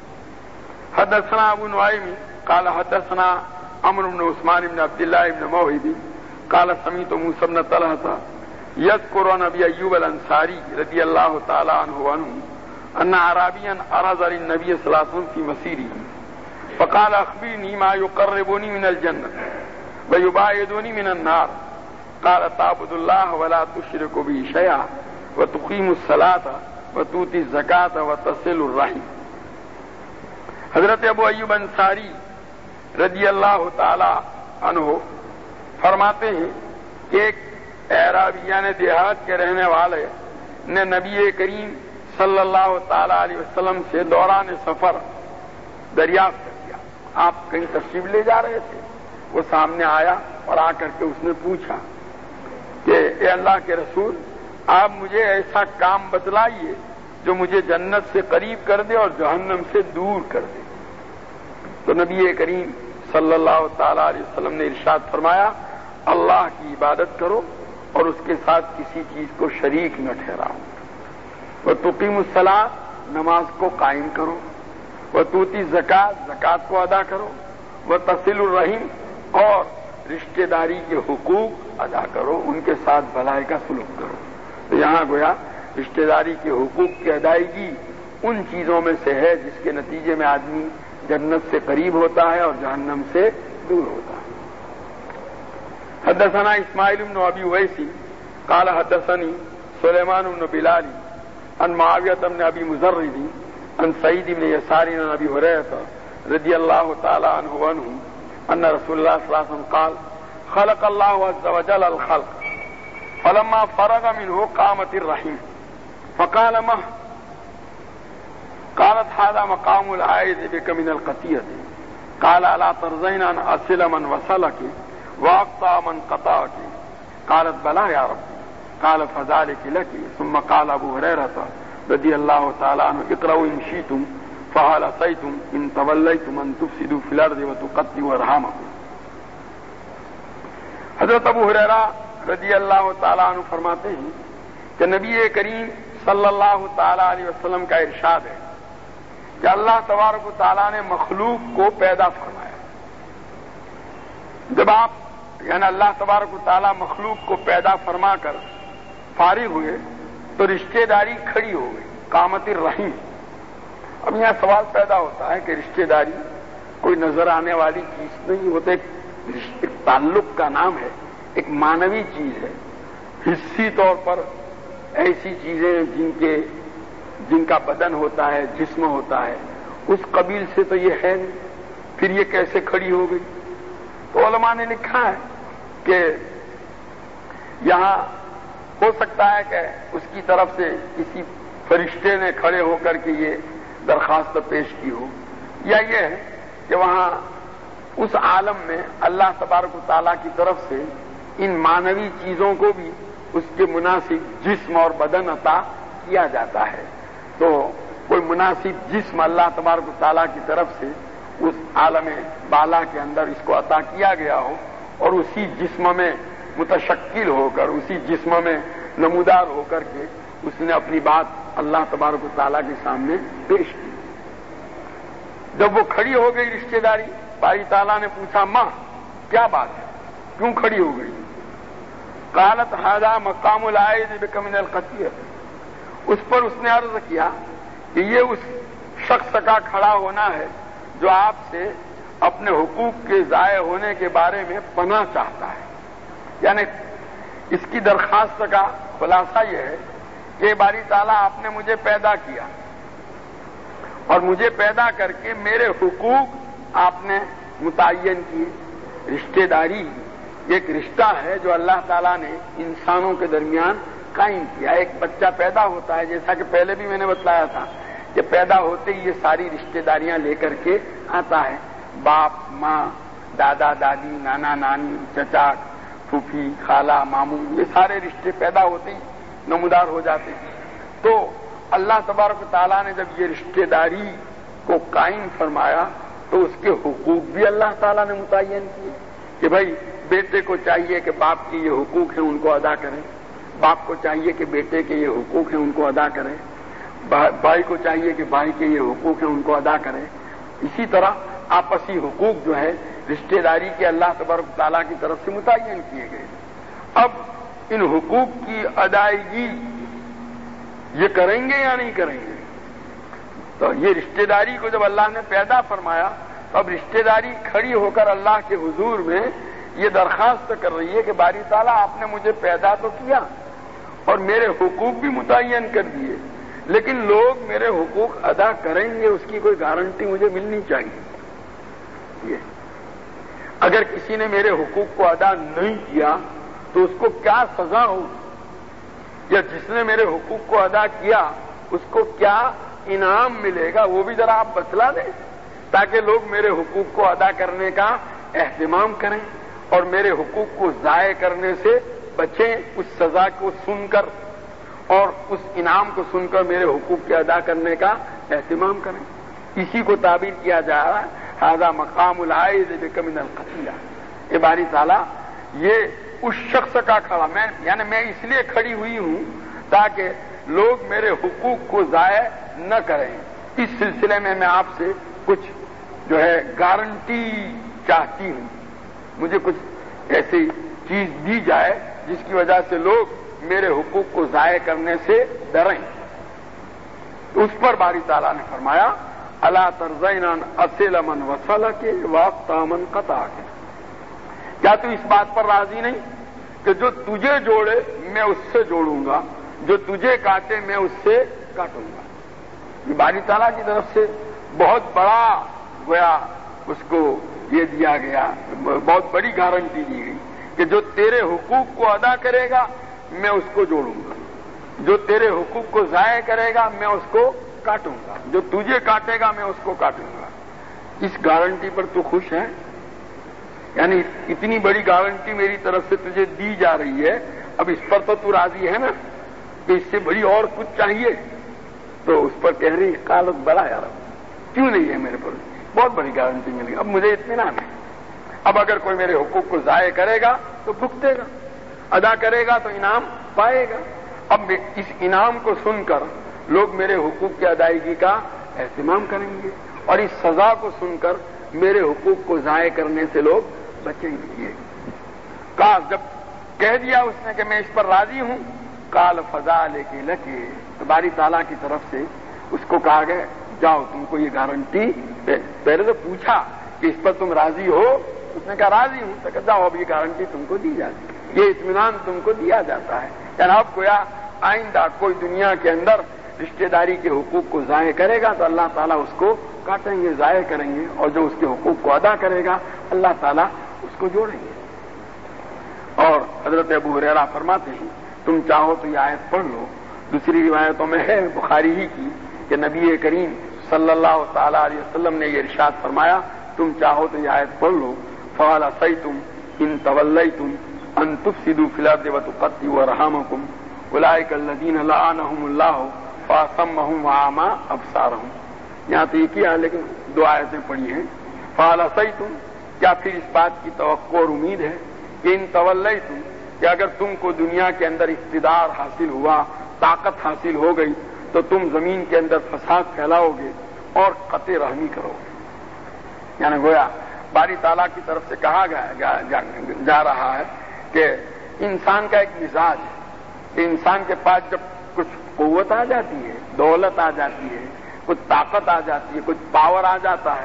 حدثنا ابو نعیم قال حدثنا عمرو بن عثمان بن عبد الله بن موهب قال سمعت موسى بن طلحة يذكر عن ابي ايوب الانصاري رضي الله تعالى عنه عنه ان اعرابيا عرض للنبي صلى الله عليه وسلم في مسيره فقال اخبرني ما يقربني من الجنه ويباعدني من النار. قال تعبد الله ولا تشرك به شيئا وتقيم الصلاة وتؤتي الزكاة وتصل الرحم. حضرت ابو ایوب انصاری رضی اللہ تعالی عنہ فرماتے ہیں کہ ایک اعرابی یعنی دیہات کے رہنے والے نے نبی کریم صلی اللہ تعالی علیہ وسلم سے دوران سفر دریافت کر دیا. آپ کہیں تشریف لے جا رہے تھے، وہ سامنے آیا اور آ کر کے اس نے پوچھا کہ اے اللہ کے رسول، آپ مجھے ایسا کام بتلائیے جو مجھے جنت سے قریب کر دے اور جہنم سے دور کر دے. تو نبی کریم صلی اللہ تعالی علیہ وسلم نے ارشاد فرمایا، اللہ کی عبادت کرو اور اس کے ساتھ کسی چیز کو شریک نہ ٹھہراؤ. وتقیم الصلاۃ، نماز کو قائم کرو. وتؤتی الزکات، زکات کو ادا کرو. وتصل الرحم، اور رشتہ داری کے حقوق ادا کرو، ان کے ساتھ بھلائی کا سلوک کرو. تو یہاں گویا رشتہ داری کے حقوق کی ادائیگی ان چیزوں میں سے ہے جس کے نتیجے میں آدمی جنت سے قریب ہوتا ہے اور جہنم سے دور ہوتا ہے. حدثنا اسماعیل بن ابی اویس قال حدثني سلیمان بن بلال عن معاویہ بن ابی مزرد عن سعید بن یسار عن ابی ہریرہ رضی اللہ تعالی عنہ عنہ ان رسول اللہ صلی اللہ علیہ وسلم قال خلق اللہ عز وجل الخلق فلما فرغ منه قامت الرحم فقال ما قالت هذا مقام العائد بك من القطيعة. قال الا ترضين ان اصل من وصلك واقطع من قطعك. قالت بلى يا ربي. قال فذلك لك. ثم قال ابو هريرة رضي الله تعالى عنه اقرأوا ان شئتم فهل عصيتم ان توليتم ان تفسدوا في الارض وتقطعوا ارحامكم. حضرت ابو ہریرہ رضی اللہ تعالیٰ عنہ فرماتے ہیں کہ نبی کریم صلی اللہ تعالیٰ علیہ وسلم کا ارشاد ہے کہ اللہ تبارک و تعالیٰ نے مخلوق کو پیدا فرمایا. جب آپ یعنی اللہ تبارک و تعالیٰ مخلوق کو پیدا فرما کر فارغ ہوئے تو رشتہ داری کھڑی ہو گئی، قامت الرحم. اب یہاں سوال پیدا ہوتا ہے کہ رشتہ داری کوئی نظر آنے والی چیز نہیں، وہ تو ایک تعلق کا نام ہے، ایک معنوی چیز ہے. حسی طور پر ایسی چیزیں جن کے جن کا بدن ہوتا ہے، جسم ہوتا ہے، اس قبیل سے تو یہ ہے نہیں، پھر یہ کیسے کھڑی ہو گئی؟ تو علماء نے لکھا ہے کہ یہاں ہو سکتا ہے کہ اس کی طرف سے کسی فرشتے نے کھڑے ہو کر کے یہ درخواست پیش کی ہو، یا یہ ہے کہ وہاں اس عالم میں اللہ تبارک و تعالیٰ کی طرف سے ان معنوی چیزوں کو بھی اس کے مناسب جسم اور بدن عطا کیا جاتا ہے. تو کوئی مناسب جسم اللہ تبارک و تعالیٰ کی طرف سے اس عالم بالا کے اندر اس کو عطا کیا گیا ہو اور اسی جسم میں متشکل ہو کر، اسی جسم میں نمودار ہو کر کے اس نے اپنی بات اللہ تبارک و تعالیٰ کے سامنے پیش کی. جب وہ کھڑی ہو گئی رشتہ داری، باری تعالیٰ نے پوچھا ماں کیا بات ہے، کیوں کھڑی ہو گئی؟ قالت هذا مقام العائد بك من القطيعة. اس پر اس نے عرض کیا کہ یہ اس شخص کا کھڑا ہونا ہے جو آپ سے اپنے حقوق کے ضائع ہونے کے بارے میں پناہ چاہتا ہے. یعنی اس کی درخواست کا خلاصہ یہ ہے کہ باری تعالیٰ آپ نے مجھے پیدا کیا اور مجھے پیدا کر کے میرے حقوق آپ نے متعین کیے. رشتہ داری ایک رشتہ ہے جو اللہ تعالیٰ نے انسانوں کے درمیان قائم کیا. ایک بچہ پیدا ہوتا ہے، جیسا کہ پہلے بھی میں نے بتلایا تھا کہ پیدا ہوتے ہی یہ ساری رشتہ داریاں لے کر کے آتا ہے. باپ، ماں، دادا، دادی، نانا، نانی، چچا، پھوپھی، خالہ، ماموں، یہ سارے رشتے پیدا ہوتے ہی نمودار ہو جاتے ہیں. تو اللہ تبارک و تعالیٰ نے جب یہ رشتہ داری کو قائم فرمایا تو اس کے حقوق بھی اللہ تعالیٰ نے متعین کیے کہ بھائی بیٹے کو چاہیے کہ باپ کے یہ حقوق ہیں ان کو ادا کریں، باپ کو چاہیے کہ بیٹے کے یہ حقوق ہیں ان کو ادا کریں، بھائی کو چاہیے کہ بھائی کے یہ حقوق ہیں ان کو ادا کریں. اسی طرح آپسی حقوق جو ہے رشتہ داری کے اللہ تبارک تعالیٰ کی طرف سے متعین کیے گئے. اب ان حقوق کی ادائیگی یہ کریں گے یا نہیں کریں گے؟ تو یہ رشتہ داری کو جب اللہ نے پیدا فرمایا تو اب رشتہ داری کھڑی ہو کر اللہ کے حضور میں یہ درخواست کر رہی ہے کہ باری تعالیٰ آپ نے مجھے پیدا تو کیا اور میرے حقوق بھی متعین کر دیے، لیکن لوگ میرے حقوق ادا کریں گے اس کی کوئی گارنٹی مجھے ملنی چاہیے. یہ اگر کسی نے میرے حقوق کو ادا نہیں کیا تو اس کو کیا سزا ہو، یا جس نے میرے حقوق کو ادا کیا اس کو کیا انعام ملے گا، وہ بھی ذرا آپ بتلا دیں تاکہ لوگ میرے حقوق کو ادا کرنے کا اہتمام کریں اور میرے حقوق کو ضائع کرنے سے بچیں. اس سزا کو سن کر اور اس انعام کو سن کر میرے حقوق کے ادا کرنے کا اہتمام کریں. اسی کو تعبیر کیا جا رہا ہے ھذا مقام العائذ بک من القتیلہ. اے باری تعالیٰ یہ اس شخص کا کھڑا میں یعنی میں اس لیے کھڑی ہوئی ہوں تاکہ لوگ میرے حقوق کو ضائع نہ کریں. اس سلسلے میں میں آپ سے کچھ جو ہے گارنٹی چاہتی ہوں، مجھے کچھ ایسی چیز دی جائے جس کی وجہ سے لوگ میرے حقوق کو ضائع کرنے سے ڈریں. اس پر باری تعالیٰ نے فرمایا الا ترضین ان اصل من وصلک واقطع من قطعک. کیا تو اس بات پر راضی نہیں کہ جو تجھے جوڑے میں اس سے جوڑوں گا، جو تجھے کاٹے میں اس سے کاٹوں گا. یہ باری تعالیٰ کی طرف سے بہت بڑا گویا اس کو یہ دیا گیا، بہت بڑی گارنٹی دی گئی کہ جو تیرے حقوق کو ادا کرے گا میں اس کو جوڑوں گا، جو تیرے حقوق کو ضائع کرے گا میں اس کو کاٹوں گا، جو تجھے کاٹے گا میں اس کو کاٹوں گا. اس گارنٹی پر تو خوش ہے؟ یعنی اتنی بڑی گارنٹی میری طرف سے تجھے دی جا رہی ہے، اب اس پر تو تو راضی ہے نا کہ اس سے بڑی اور کچھ چاہیے؟ تو اس پر کہہ رہی قالت بڑا یار کیوں نہیں ہے میرے پر، بہت بڑی گارنٹی مل گئی، اب مجھے اطمینان ہے. اب اگر کوئی میرے حقوق کو ضائع کرے گا تو بھگتے گا، ادا کرے گا تو انعام پائے گا. اب اس انعام کو سن کر لوگ میرے حقوق کی ادائیگی کا اہتمام کریں گے اور اس سزا کو سن کر میرے حقوق کو ضائع کرنے سے لوگ بچیں گے. کہا جب کہہ دیا اس نے کہ میں اس پر راضی ہوں، قال فذلک لک، تو باری تعالیٰ کی طرف سے اس کو کہا گیا جاؤ تم کو یہ گارنٹی، پہلے تو پوچھا کہ اس پر تم راضی ہو، اس نے کہا راضی ہوں، تو کہا جاؤ اب یہ گارنٹی تم کو دی جاتی ہے، یہ اطمینان تم کو دیا جاتا ہے. جناب گویا آئندہ کوئی دنیا کے اندر رشتہ داری کے حقوق کو ضائع کرے گا تو اللہ تعالیٰ اس کو کاٹیں گے، ضائع کریں گے، اور جو اس کے حقوق کو ادا کرے گا اللہ تعالیٰ اس کو جوڑیں گے. اور حضرت ابو ہریرہ فرماتے ہیں تم چاہو تو یہ آیت پڑھ لو. دوسری روایتوں میں ہے بخاری ہی کی کہ نبی کریم صلی اللہ تعالیٰ علیہ وسلم نے یہ ارشاد فرمایا تم چاہو تو یہ آیت پڑھ لو فَهَلْ عَصَيْتُمْ إِن تَوَلَّيْتُمْ أَن تُفْسِدُوا فِي الْأَرْضِ وَتُقَطِّعُوا أَرْحَامَكُمْ أُولَٰئِكَ الَّذِينَ لَعَنَهُمُ اللَّهُ فَأَصَمَّهُمْ وَأَعْمَىٰ أَبْصَارَهُمْ. یہاں تو یہ کیا لیکن دو آیتیں پڑھی ہیں. فَهَلْ عَصَيْتُمْ، کیا پھر اس بات کی توقع اور امید ہے کہ ان تولیتم، کہ اگر تم کو دنیا کے اندر اقتدار حاصل ہوا، طاقت حاصل ہو گئی تو تم زمین کے اندر فساد پھیلاؤ گے اور قطع رحمی کرو گے. یعنی گویا باری تعالیٰ کی طرف سے کہا گیا جا رہا ہے کہ انسان کا ایک مزاج ہے کہ انسان کے پاس جب کچھ قوت آ جاتی ہے، دولت آ جاتی ہے، کچھ طاقت آ جاتی ہے، کچھ پاور آ جاتا ہے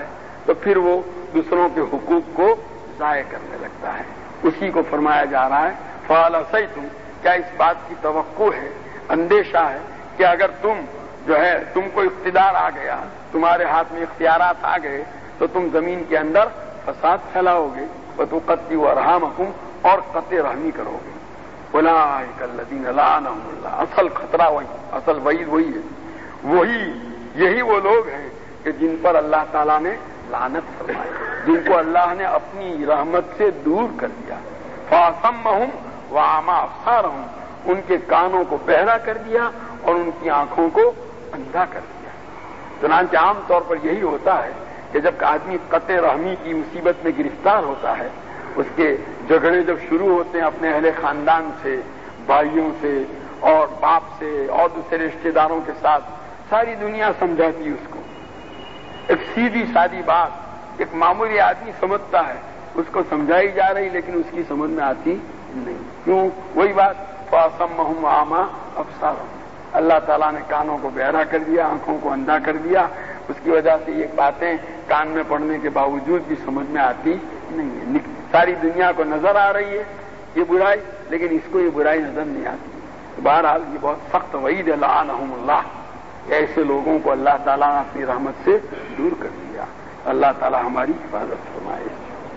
تو پھر وہ دوسروں کے حقوق کو ضائع کرنے لگتا ہے. اسی کو فرمایا جا رہا ہے فَعَلَسَيْتُمْ، کیا اس بات کی توقع ہے، اندیشہ ہے کہ اگر تم جو ہے تم کو اقتدار آ گیا، تمہارے ہاتھ میں اختیارات آ گئے تو تم زمین کے اندر فساد پھیلاؤ گے، وَتُقَطِّعُوا أَرْحَامَكُمْ، اور قطع رحمی کرو گے. أُولَٰئِكَ الَّذِينَ لَعَنَهُمُ اللَّهُ، اصل خطرہ وہی، اصل وعید وہی ہے. وہی یہی وہ لوگ ہیں کہ جن پر اللہ تعالیٰ نے لعنت فرمائی، جن کو اللہ نے اپنی رحمت سے دور کر دیا. فَأَصَمَّهُمْ وَأَعْمَىٰ أَبْصَارَهُمْ، ان کے کانوں کو بہرا کر دیا اور ان کی آنکھوں کو اندھا کر دیا. چنانچہ عام طور پر یہی ہوتا ہے کہ جب آدمی قطع رحمی کی مصیبت میں گرفتار ہوتا ہے، اس کے جھگڑے جب شروع ہوتے ہیں اپنے اہل خاندان سے، بھائیوں سے اور باپ سے اور دوسرے رشتے داروں کے ساتھ، ساری دنیا سمجھاتی اس کو. ایک سیدھی سادی بات ایک معمولی آدمی سمجھتا ہے، اس کو سمجھائی جا رہی لیکن اس کی سمجھ میں آتی نہیں. کیوں؟ وہی بات فَأَصَمَّهُمْ وَأَعْمَىٰ أَبْصَارَهُمْ، اللہ تعالیٰ نے کانوں کو بہرا کر دیا، آنکھوں کو اندھا کر دیا. اس کی وجہ سے یہ باتیں کان میں پڑنے کے باوجود بھی سمجھ میں آتی نہیں ہے. ساری دنیا کو نظر آ رہی ہے یہ برائی، لیکن اس کو یہ برائی نظر نہیں آتی. بہرحال یہ بہت سخت وعید ہے، لعنہم اللہ، ایسے لوگوں کو اللہ تعالیٰ نے اپنی رحمت سے دور کر دیا. اللہ تعالیٰ ہماری حفاظت فرمائے.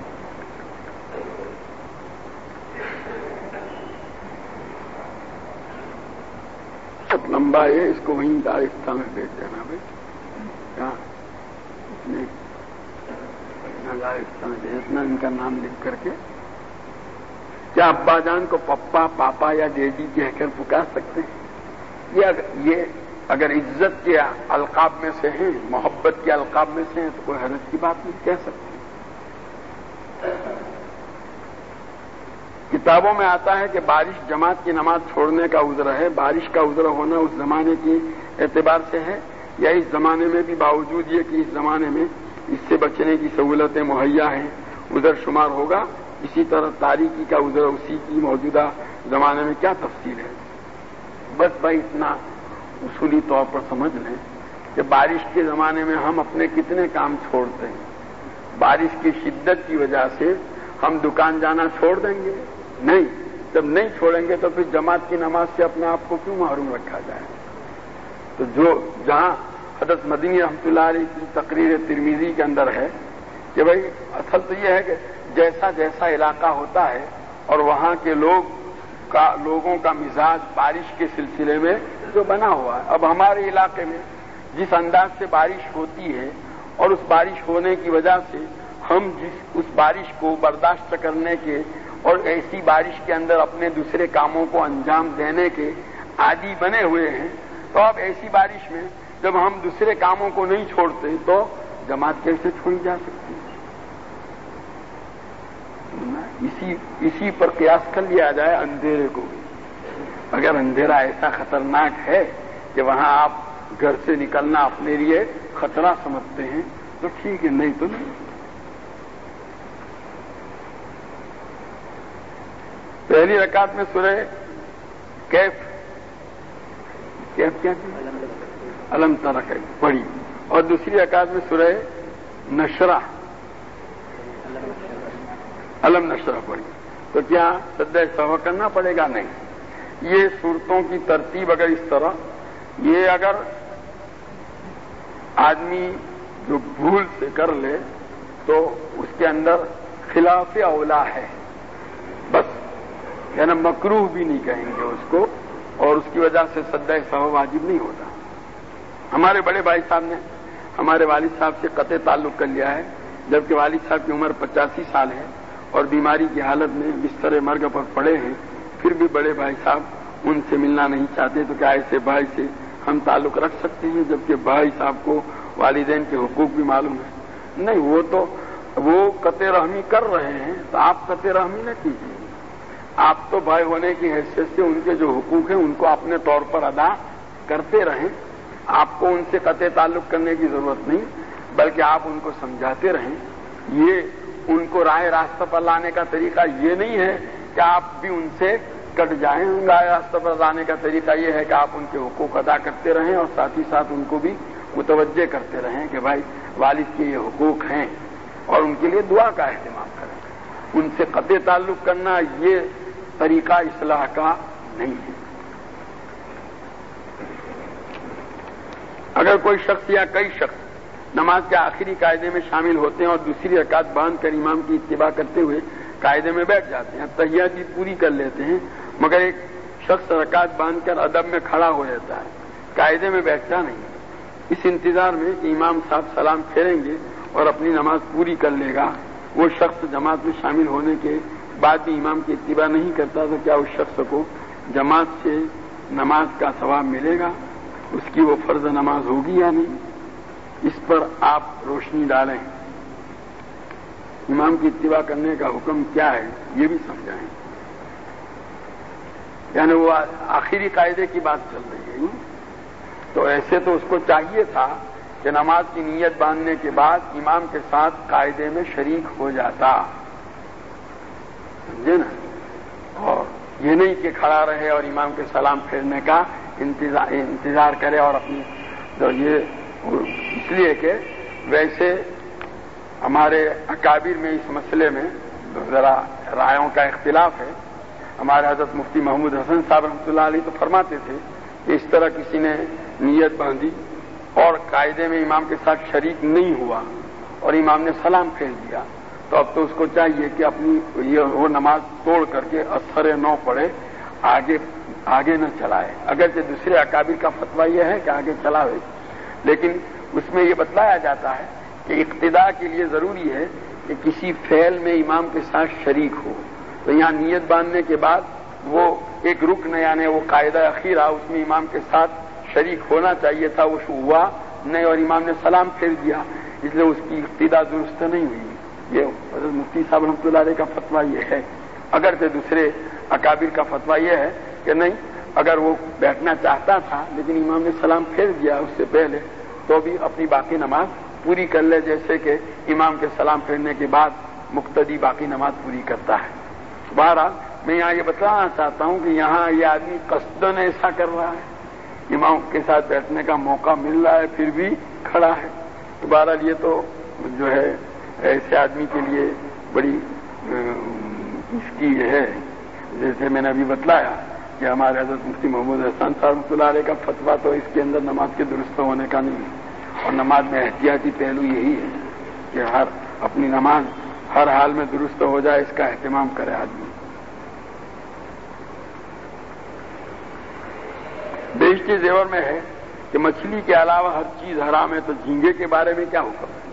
بہت لمبا ہے، اس کو وہیں دارستہ میں بھیج دینا بھائی. کیا دارستہ میں بھیجنا، ان کا نام لکھ کر کے. کیا ابا جان کو پپا، پاپا یا ڈیڈی کہہ کر پکار سکتے ہیں؟ یہ اگر, یہ اگر عزت کے القاب میں سے ہیں، محبت کے القاب میں سے ہیں تو کوئی حرج کی بات نہیں کہہ سکتے. کتابوں میں آتا ہے کہ بارش جماعت کی نماز چھوڑنے کا عذر ہے. بارش کا عذر ہونا اس زمانے کے اعتبار سے ہے یا اس زمانے میں بھی باوجود یہ کہ اس زمانے میں اس سے بچنے کی سہولتیں مہیا ہیں عذر شمار ہوگا؟ اسی طرح تاریکی کا عذر اسی کی موجودہ زمانے میں کیا تفصیل ہے؟ بس بھائی اتنا اصولی طور پر سمجھ لیں کہ بارش کے زمانے میں ہم اپنے کتنے کام چھوڑتے ہیں. بارش کی شدت کی وجہ سے ہم دکان جانا چھوڑ دیں گے؟ نہیں. جب نہیں چھوڑیں گے تو پھر جماعت کی نماز سے اپنے آپ کو کیوں محروم رکھا جائے؟ تو جو جہاں حضرت مدنی رحمۃ اللہ علیہ کی تقریر ترمذی کے اندر ہے کہ بھائی اصل تو یہ ہے کہ جیسا جیسا علاقہ ہوتا ہے اور وہاں کے لوگ کا لوگوں کا مزاج بارش کے سلسلے میں جو بنا ہوا ہے. اب ہمارے علاقے میں جس انداز سے بارش ہوتی ہے اور اس بارش ہونے کی وجہ سے ہم جس اس بارش کو برداشت کرنے کے اور ایسی بارش کے اندر اپنے دوسرے کاموں کو انجام دینے کے عادی بنے ہوئے ہیں، تو اب ایسی بارش میں جب ہم دوسرے کاموں کو نہیں چھوڑتے تو جماعت کیسے چھوڑی جا سکتی ہے؟ اسی اسی پر قیاس کر لیا جائے اندھیرے کو. اگر اندھیرا ایسا خطرناک ہے کہ وہاں آپ گھر سے نکلنا اپنے لیے خطرہ سمجھتے ہیں تو ٹھیک ہے، نہیں تو نہیں. پہلی رکعت میں سورہ کیف کیف کیا علم ترا پڑھی اور دوسری رکعت میں سورہ نشرہ علم نشرہ پڑھی. تو کیا سجدہ سہو کرنا پڑے گا؟ نہیں. یہ صورتوں کی ترتیب اگر اس طرح یہ اگر آدمی جو بھول سے کر لے تو اس کے اندر خلاف اولا ہے. بس یعنی مکروہ بھی نہیں کہیں گے اس کو، اور اس کی وجہ سے سجدہ سہو واجب نہیں ہوتا. ہمارے بڑے بھائی صاحب نے ہمارے والد صاحب سے قطع تعلق کر لیا ہے، جبکہ والد صاحب کی عمر پچاسی سال ہے اور بیماری کی حالت میں بستر مرگ پر پڑے ہیں. پھر بھی بڑے بھائی صاحب ان سے ملنا نہیں چاہتے. تو کیا ایسے بھائی سے ہم تعلق رکھ سکتے ہیں جبکہ بھائی صاحب کو والدین کے حقوق بھی معلوم ہے؟ نہیں. وہ تو وہ قطع رحمی کر رہے ہیں تو آپ قطع رحمی نہ کیجیے. آپ تو بھائی ہونے کی حیثیت سے ان کے جو حقوق ہیں ان کو اپنے طور پر ادا کرتے رہیں. آپ کو ان سے قطع تعلق کرنے کی ضرورت نہیں، بلکہ آپ ان کو سمجھاتے رہیں. یہ ان کو راہ راستہ پر لانے کا طریقہ یہ نہیں ہے کہ آپ بھی ان سے کٹ جائیں. راہ راستہ پر لانے کا طریقہ یہ ہے کہ آپ ان کے حقوق ادا کرتے رہیں اور ساتھ ہی ساتھ ان کو بھی متوجہ کرتے رہیں کہ بھائی والد کے یہ حقوق ہیں اور ان کے لیے دعا کا اہتمام کریں. ان سے قطع تعلق کرنا یہ طریقہ اصلاح کا نہیں ہے. اگر کوئی شخص یا کئی شخص نماز کے آخری قاعدے میں شامل ہوتے ہیں اور دوسری رکعت باندھ کر امام کی اتباع کرتے ہوئے قاعدے میں بیٹھ جاتے ہیں, تحیات بھی پوری کر لیتے ہیں, مگر ایک شخص رکعت باندھ کر ادب میں کھڑا ہو جاتا ہے, قاعدے میں بیٹھتا نہیں, اس انتظار میں کہ امام صاحب سلام پھیریں گے اور اپنی نماز پوری کر لے گا, وہ شخص جماعت میں شامل ہونے کے بعد بھی امام کی اتباع نہیں کرتا, تو کیا اس شخص کو جماعت سے نماز کا ثواب ملے گا؟ اس کی وہ فرض نماز ہوگی یا نہیں؟ اس پر آپ روشنی ڈالیں. امام کی اتباع کرنے کا حکم کیا ہے یہ بھی سمجھائیں. یعنی وہ آخری قاعدے کی بات چل رہی ہے, تو ایسے تو اس کو چاہیے تھا کہ نماز کی نیت باندھنے کے بعد امام کے ساتھ قاعدے میں شریک ہو جاتا, سمجھے نا, اور یہ نہیں کہ کھڑا رہے اور امام کے سلام پھیرنے کا انتظار, انتظار کرے اور اپنی جو یہ اس لیے کہ ویسے ہمارے اکابر میں اس مسئلے میں ذرا رائوں کا اختلاف ہے. ہمارے حضرت مفتی محمود حسن صاحب رحمۃ اللہ علیہ تو فرماتے تھے کہ اس طرح کسی نے نیت باندھی اور قاعدے میں امام کے ساتھ شریک نہیں ہوا اور امام نے سلام پھیر دیا, تو اب تو اس کو چاہیے کہ اپنی یہ وہ نماز توڑ کر کے اثر نو پڑے, آگے آگے نہ چلائے. اگرچہ دوسرے اکابر کا فتویٰ یہ ہے کہ آگے چلاوے, لیکن اس میں یہ بتلایا جاتا ہے کہ اقتداء کے لیے ضروری ہے کہ کسی فعل میں امام کے ساتھ شریک ہو. تو یہاں نیت باندھنے کے بعد وہ ایک رکن یعنی وہ قاعدہ اخیرہ اس میں امام کے ساتھ شریک ہونا چاہیے تھا, وہ ہوا نہیں اور امام نے سلام پھیر دیا, اس لیے اس کی اقتداء درست نہیں ہوئی. یہ حضرت مفتی صاحب رحمۃ اللہ علیہ کا فتویٰ یہ ہے. اگرچہ دوسرے اکابر کا فتویٰ یہ ہے کہ نہیں, اگر وہ بیٹھنا چاہتا تھا لیکن امام نے سلام پھیر دیا اس سے پہلے, تو بھی اپنی باقی نماز پوری کر لے, جیسے کہ امام کے سلام پھیرنے کے بعد مقتدی باقی نماز پوری کرتا ہے. بہرحال میں یہاں یہ بتانا چاہتا ہوں کہ یہاں یہ آدمی قصدن ایسا کر رہا ہے, امام کے ساتھ بیٹھنے کا موقع مل رہا ہے پھر بھی کھڑا ہے. تو بہرحال یہ تو جو ہے ایسے آدمی کے لیے بڑی اس کی ہے, جیسے میں نے ابھی بتلایا کہ ہمارے حضرت مفتی محمود حسن صاحب رحمۃ اللہ علیہ کا فتویٰ تو اس کے اندر نماز کے درست ہونے کا نہیں ہے, اور نماز میں احتیاطی پہلو یہی ہے کہ ہر اپنی نماز ہر حال میں درست ہو جائے, اس کا اہتمام کرے آدمی. بیشتر زیور میں ہے کہ مچھلی کے علاوہ ہر چیز حرام ہے, تو جھینگے کے بارے میں کیا حکم ہے؟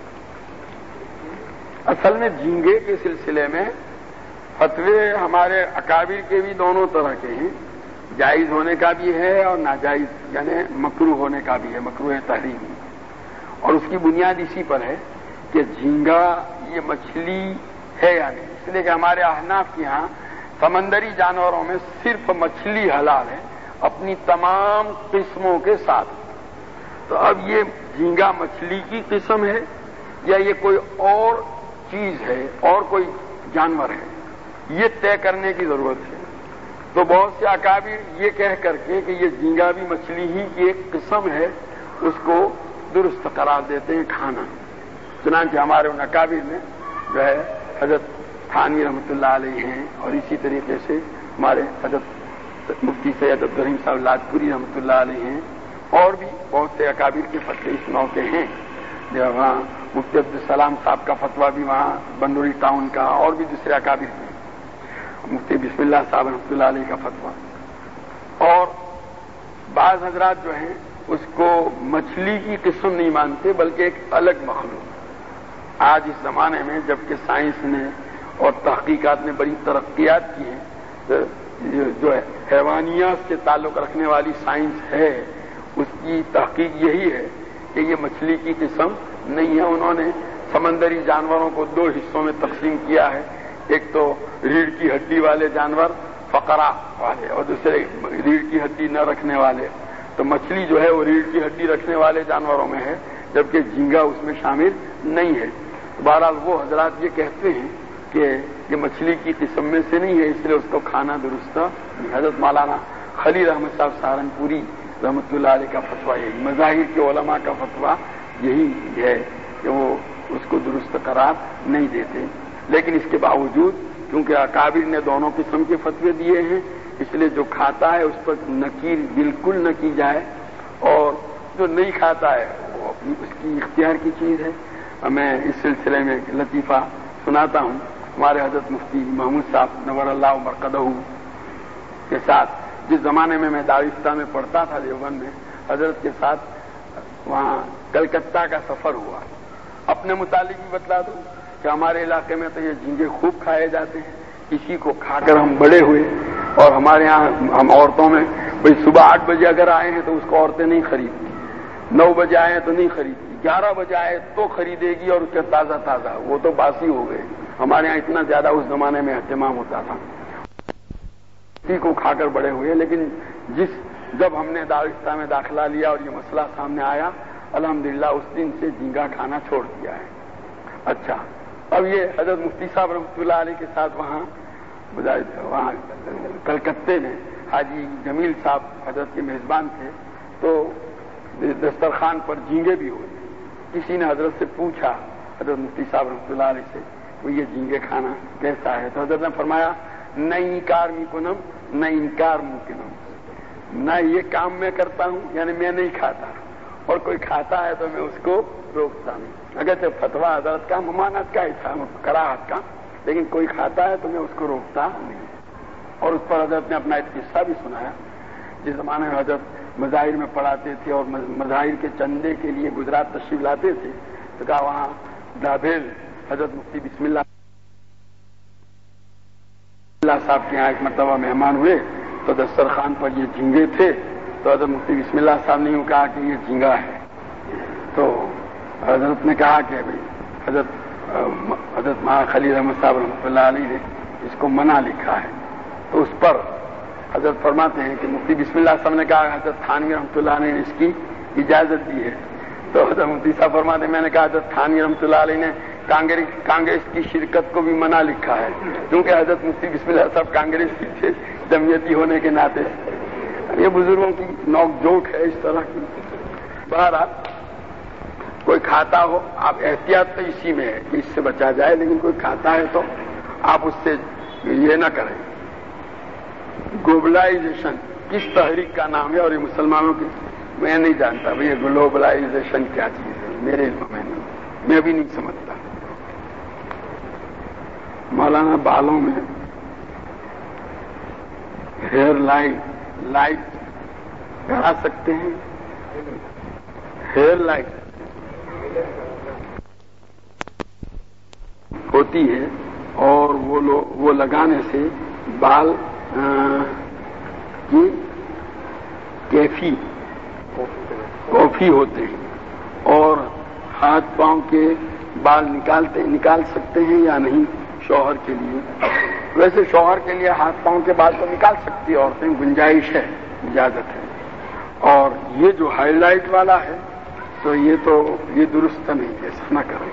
اصل میں جھینگے کے سلسلے میں فتوے ہمارے اکابر کے بھی دونوں طرح کے ہیں, جائز ہونے کا بھی ہے اور ناجائز یعنی مکروہ ہونے کا بھی ہے, مکروہ تحریمی. اور اس کی بنیاد اسی پر ہے کہ جھینگا یہ مچھلی ہے یا نہیں, اس لیے کہ ہمارے احناف کے یہاں سمندری جانوروں میں صرف مچھلی حلال ہے اپنی تمام قسموں کے ساتھ. تو اب یہ جھینگا مچھلی کی قسم ہے یا یہ کوئی اور چیز ہے اور کوئی جانور ہے, یہ طے کرنے کی ضرورت ہے. تو بہت سے اکابر یہ کہہ کر کے کہ یہ جھینگا بھی مچھلی ہی کی ایک قسم ہے اس کو درست قرار دیتے ہیں کھانا. چنانچہ ہمارے ان اکابر میں جو ہے حضرت تھانوی رحمۃ اللہ علیہ ہیں, اور اسی طریقے سے ہمارے حضرت مفتی سید عبدالرحیم صاحب لاجپوری رحمۃ اللہ علیہ ہیں, اور بھی بہت سے اکابر کے فتوے اس نو کے ہیں. وہاں مفتی عبدالسلام صاحب کا فتویٰ بھی وہاں بنوری ٹاؤن کا, اور بھی دوسرے اکابر ہیں, مفتی بسم اللہ صاحب رحمۃ اللہ علیہ کا فتویٰ. اور بعض حضرات جو ہیں اس کو مچھلی کی قسم نہیں مانتے بلکہ ایک الگ مخلوق. آج اس زمانے میں جبکہ سائنس نے اور تحقیقات نے بڑی ترقیات کی ہیں, جو ہے حیوانیات سے تعلق رکھنے والی سائنس ہے, اس کی تحقیق یہی ہے کہ یہ مچھلی کی قسم نہیں ہے. انہوں نے سمندری جانوروں کو دو حصوں میں تقسیم کیا ہے, ایک تو ریڑھ کی ہڈی والے جانور فقرا والے, اور دوسرے ریڑھ کی ہڈی نہ رکھنے والے. تو مچھلی جو ہے وہ ریڑھ کی ہڈی رکھنے والے جانوروں میں ہے, جبکہ جھینگا اس میں شامل نہیں ہے. بہرحال وہ حضرات یہ کہتے ہیں کہ یہ مچھلی کی قسم میں سے نہیں ہے, اس لیے اس کو کھانا درست. حضرت مولانا خلیل احمد صاحب سہارنپوری رحمۃ اللہ علیہ کا فتویٰ یہی، مذاہب کے علماء کا فتویٰ یہی ہے کہ وہ اس کو درست قرار نہیں دیتے. لیکن اس کے باوجود کیونکہ اکابر نے دونوں قسم کے فتوے دیے ہیں، اس لیے جو کھاتا ہے اس پر نکیر بالکل نہ کی جائے، اور جو نہیں کھاتا ہے وہ اپنی اس کی اختیار کی چیز ہے. میں اس سلسلے میں ایک لطیفہ سناتا ہوں. ہمارے حضرت مفتی محمود صاحب نور اللہ مرقدہ کے ساتھ جس زمانے میں میں دارالفتہ میں پڑھتا تھا دیوبند میں، حضرت کے ساتھ وہاں کلکتہ کا سفر ہوا. اپنے متعلق بھی بتلا دوں کہ ہمارے علاقے میں تو یہ جھینگے خوب کھائے جاتے ہیں، اسی کو کھا کر ہم بڑے ہوئے. اور ہمارے یہاں ہم عورتوں میں بھئی صبح آٹھ بجے اگر آئے ہیں تو اس کو عورتیں نہیں خریدتی، نو بجے آئے ہیں تو نہیں خریدتی، گیارہ بجے آئے تو خریدے گی، اور اس کے تازہ تازہ وہ تو باسی ہو گئے. ہمارے یہاں اتنا زیادہ اس زمانے میں اہتمام ہوتا تھا، اسی کو کھا کر بڑے ہوئے. لیکن جس جب ہم نے دارالفتہ میں داخلہ لیا اور یہ مسئلہ سامنے آیا، الحمدللہ اس دن سے جھینگا کھانا چھوڑ دیا ہے. اچھا، اب یہ حضرت مفتی صاحب رحمۃ اللہ علیہ کے ساتھ وہاں وہاں کلکتے میں حاجی جمیل صاحب حضرت کے میزبان تھے، تو دسترخوان پر جھینگے بھی ہوئے. کسی نے حضرت سے پوچھا حضرت مفتی صاحب رحمۃ اللہ علیہ سے، وہ یہ جھینگے کھانا کیسا ہے؟ تو حضرت نے فرمایا نہ انکار میکنم نہ انکار ممکنم، نہ یہ کام میں کرتا ہوں یعنی میں نہیں کھاتا، اور کوئی کھاتا ہے تو میں اس کو روکتا نہیں. اگرچہ فتویٰ حضرت کا ممانعت کا ہی تھا، کراہت کا، لیکن کوئی کھاتا ہے تو میں اس کو روکتا نہیں. اور اس پر حضرت نے اپنا ایک قصہ بھی سنایا. جس زمانے میں حضرت مظاہر میں پڑھاتے تھے اور مظاہر کے چندے کے لیے گجرات تشریف لاتے تھے، تو کہا وہاں دابھیل حضرت مفتی بسم اللہ صاحب کے یہاں ایک مرتبہ مہمان ہوئے تو دسترخوان پر یہ جھینگے تھے. تو حضرت مفتی بسم اللہ صاحب نے یوں کہا کہ یہ جھینگا ہے. تو حضرت نے کہا کہ بھائی حضرت حضرت مہا خلیل احمد صاحب رحمۃ اللہ علیہ نے اس کو منع لکھا ہے. تو اس پر حضرت فرماتے ہیں کہ مفتی بسم اللہ صاحب نے کہا حضرت تھانوی رحمۃ اللہ نے اس کی اجازت دی ہے. تو حضرت مفتی صاحب فرماتے ہیں میں نے کہا حضرت تھانوی رحمۃ اللہ علیہ نے کانگریس کانگریس کی شرکت کو بھی منع لکھا ہے، کیونکہ حضرت مفتی بسم اللہ صاحب کانگریس کے جمعیتی ہونے کے ناطے. یہ بزرگوں کی نوک جھونک ہے اس طرح کی. بہرحال کوئی کھاتا ہو، آپ احتیاط تو اسی میں ہے کہ اس سے بچا جائے، لیکن کوئی کھاتا ہے تو آپ اس سے یہ نہ کریں. گلوبلائزیشن کس تحریک کا نام ہے اور یہ مسلمانوں کی میں نہیں جانتا بھئی یہ گلوبلائزیشن کیا چیز ہے، میرے علم میں نہیں، میں بھی نہیں سمجھتا. مولانا بالوں میں ہیئر لائٹ لائٹ کرا سکتے ہیں؟ ہیئر لائٹ ہوتی ہے اور وہ لو وہ لگانے سے بال کی کیفی کافی ہوتے ہیں، اور ہاتھ پاؤں کے بال نکالتے نکال سکتے ہیں یا نہیں شوہر کے لیے؟ ویسے شوہر کے لیے ہاتھ پاؤں کے بال تو نکال سکتی عورتیں، گنجائش ہے، اجازت ہے. اور یہ جو ہائی لائٹ والا ہے تو یہ تو یہ درست نہیں، ایسا نہ کریں.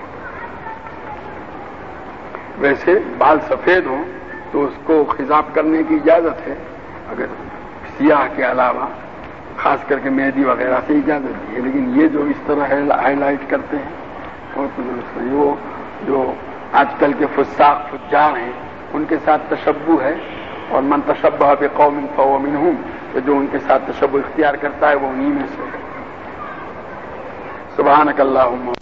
ویسے بال سفید ہوں تو اس کو خضاب کرنے کی اجازت ہے، اگر سیاہ کے علاوہ خاص کر کے مہندی وغیرہ سے اجازت دی ہے. لیکن یہ جو اس طرح ہائی لائٹ کرتے ہیں وہ تو درست نہیں. وہ جو آج کل کے فساق فجار ہیں ان کے ساتھ تشبہ ہے، اور من تشبہ بقوم فهو منهم، کہ جو ان کے ساتھ تشبہ اختیار کرتا ہے وہ انہی میں سے ہے. سبحانک اللہم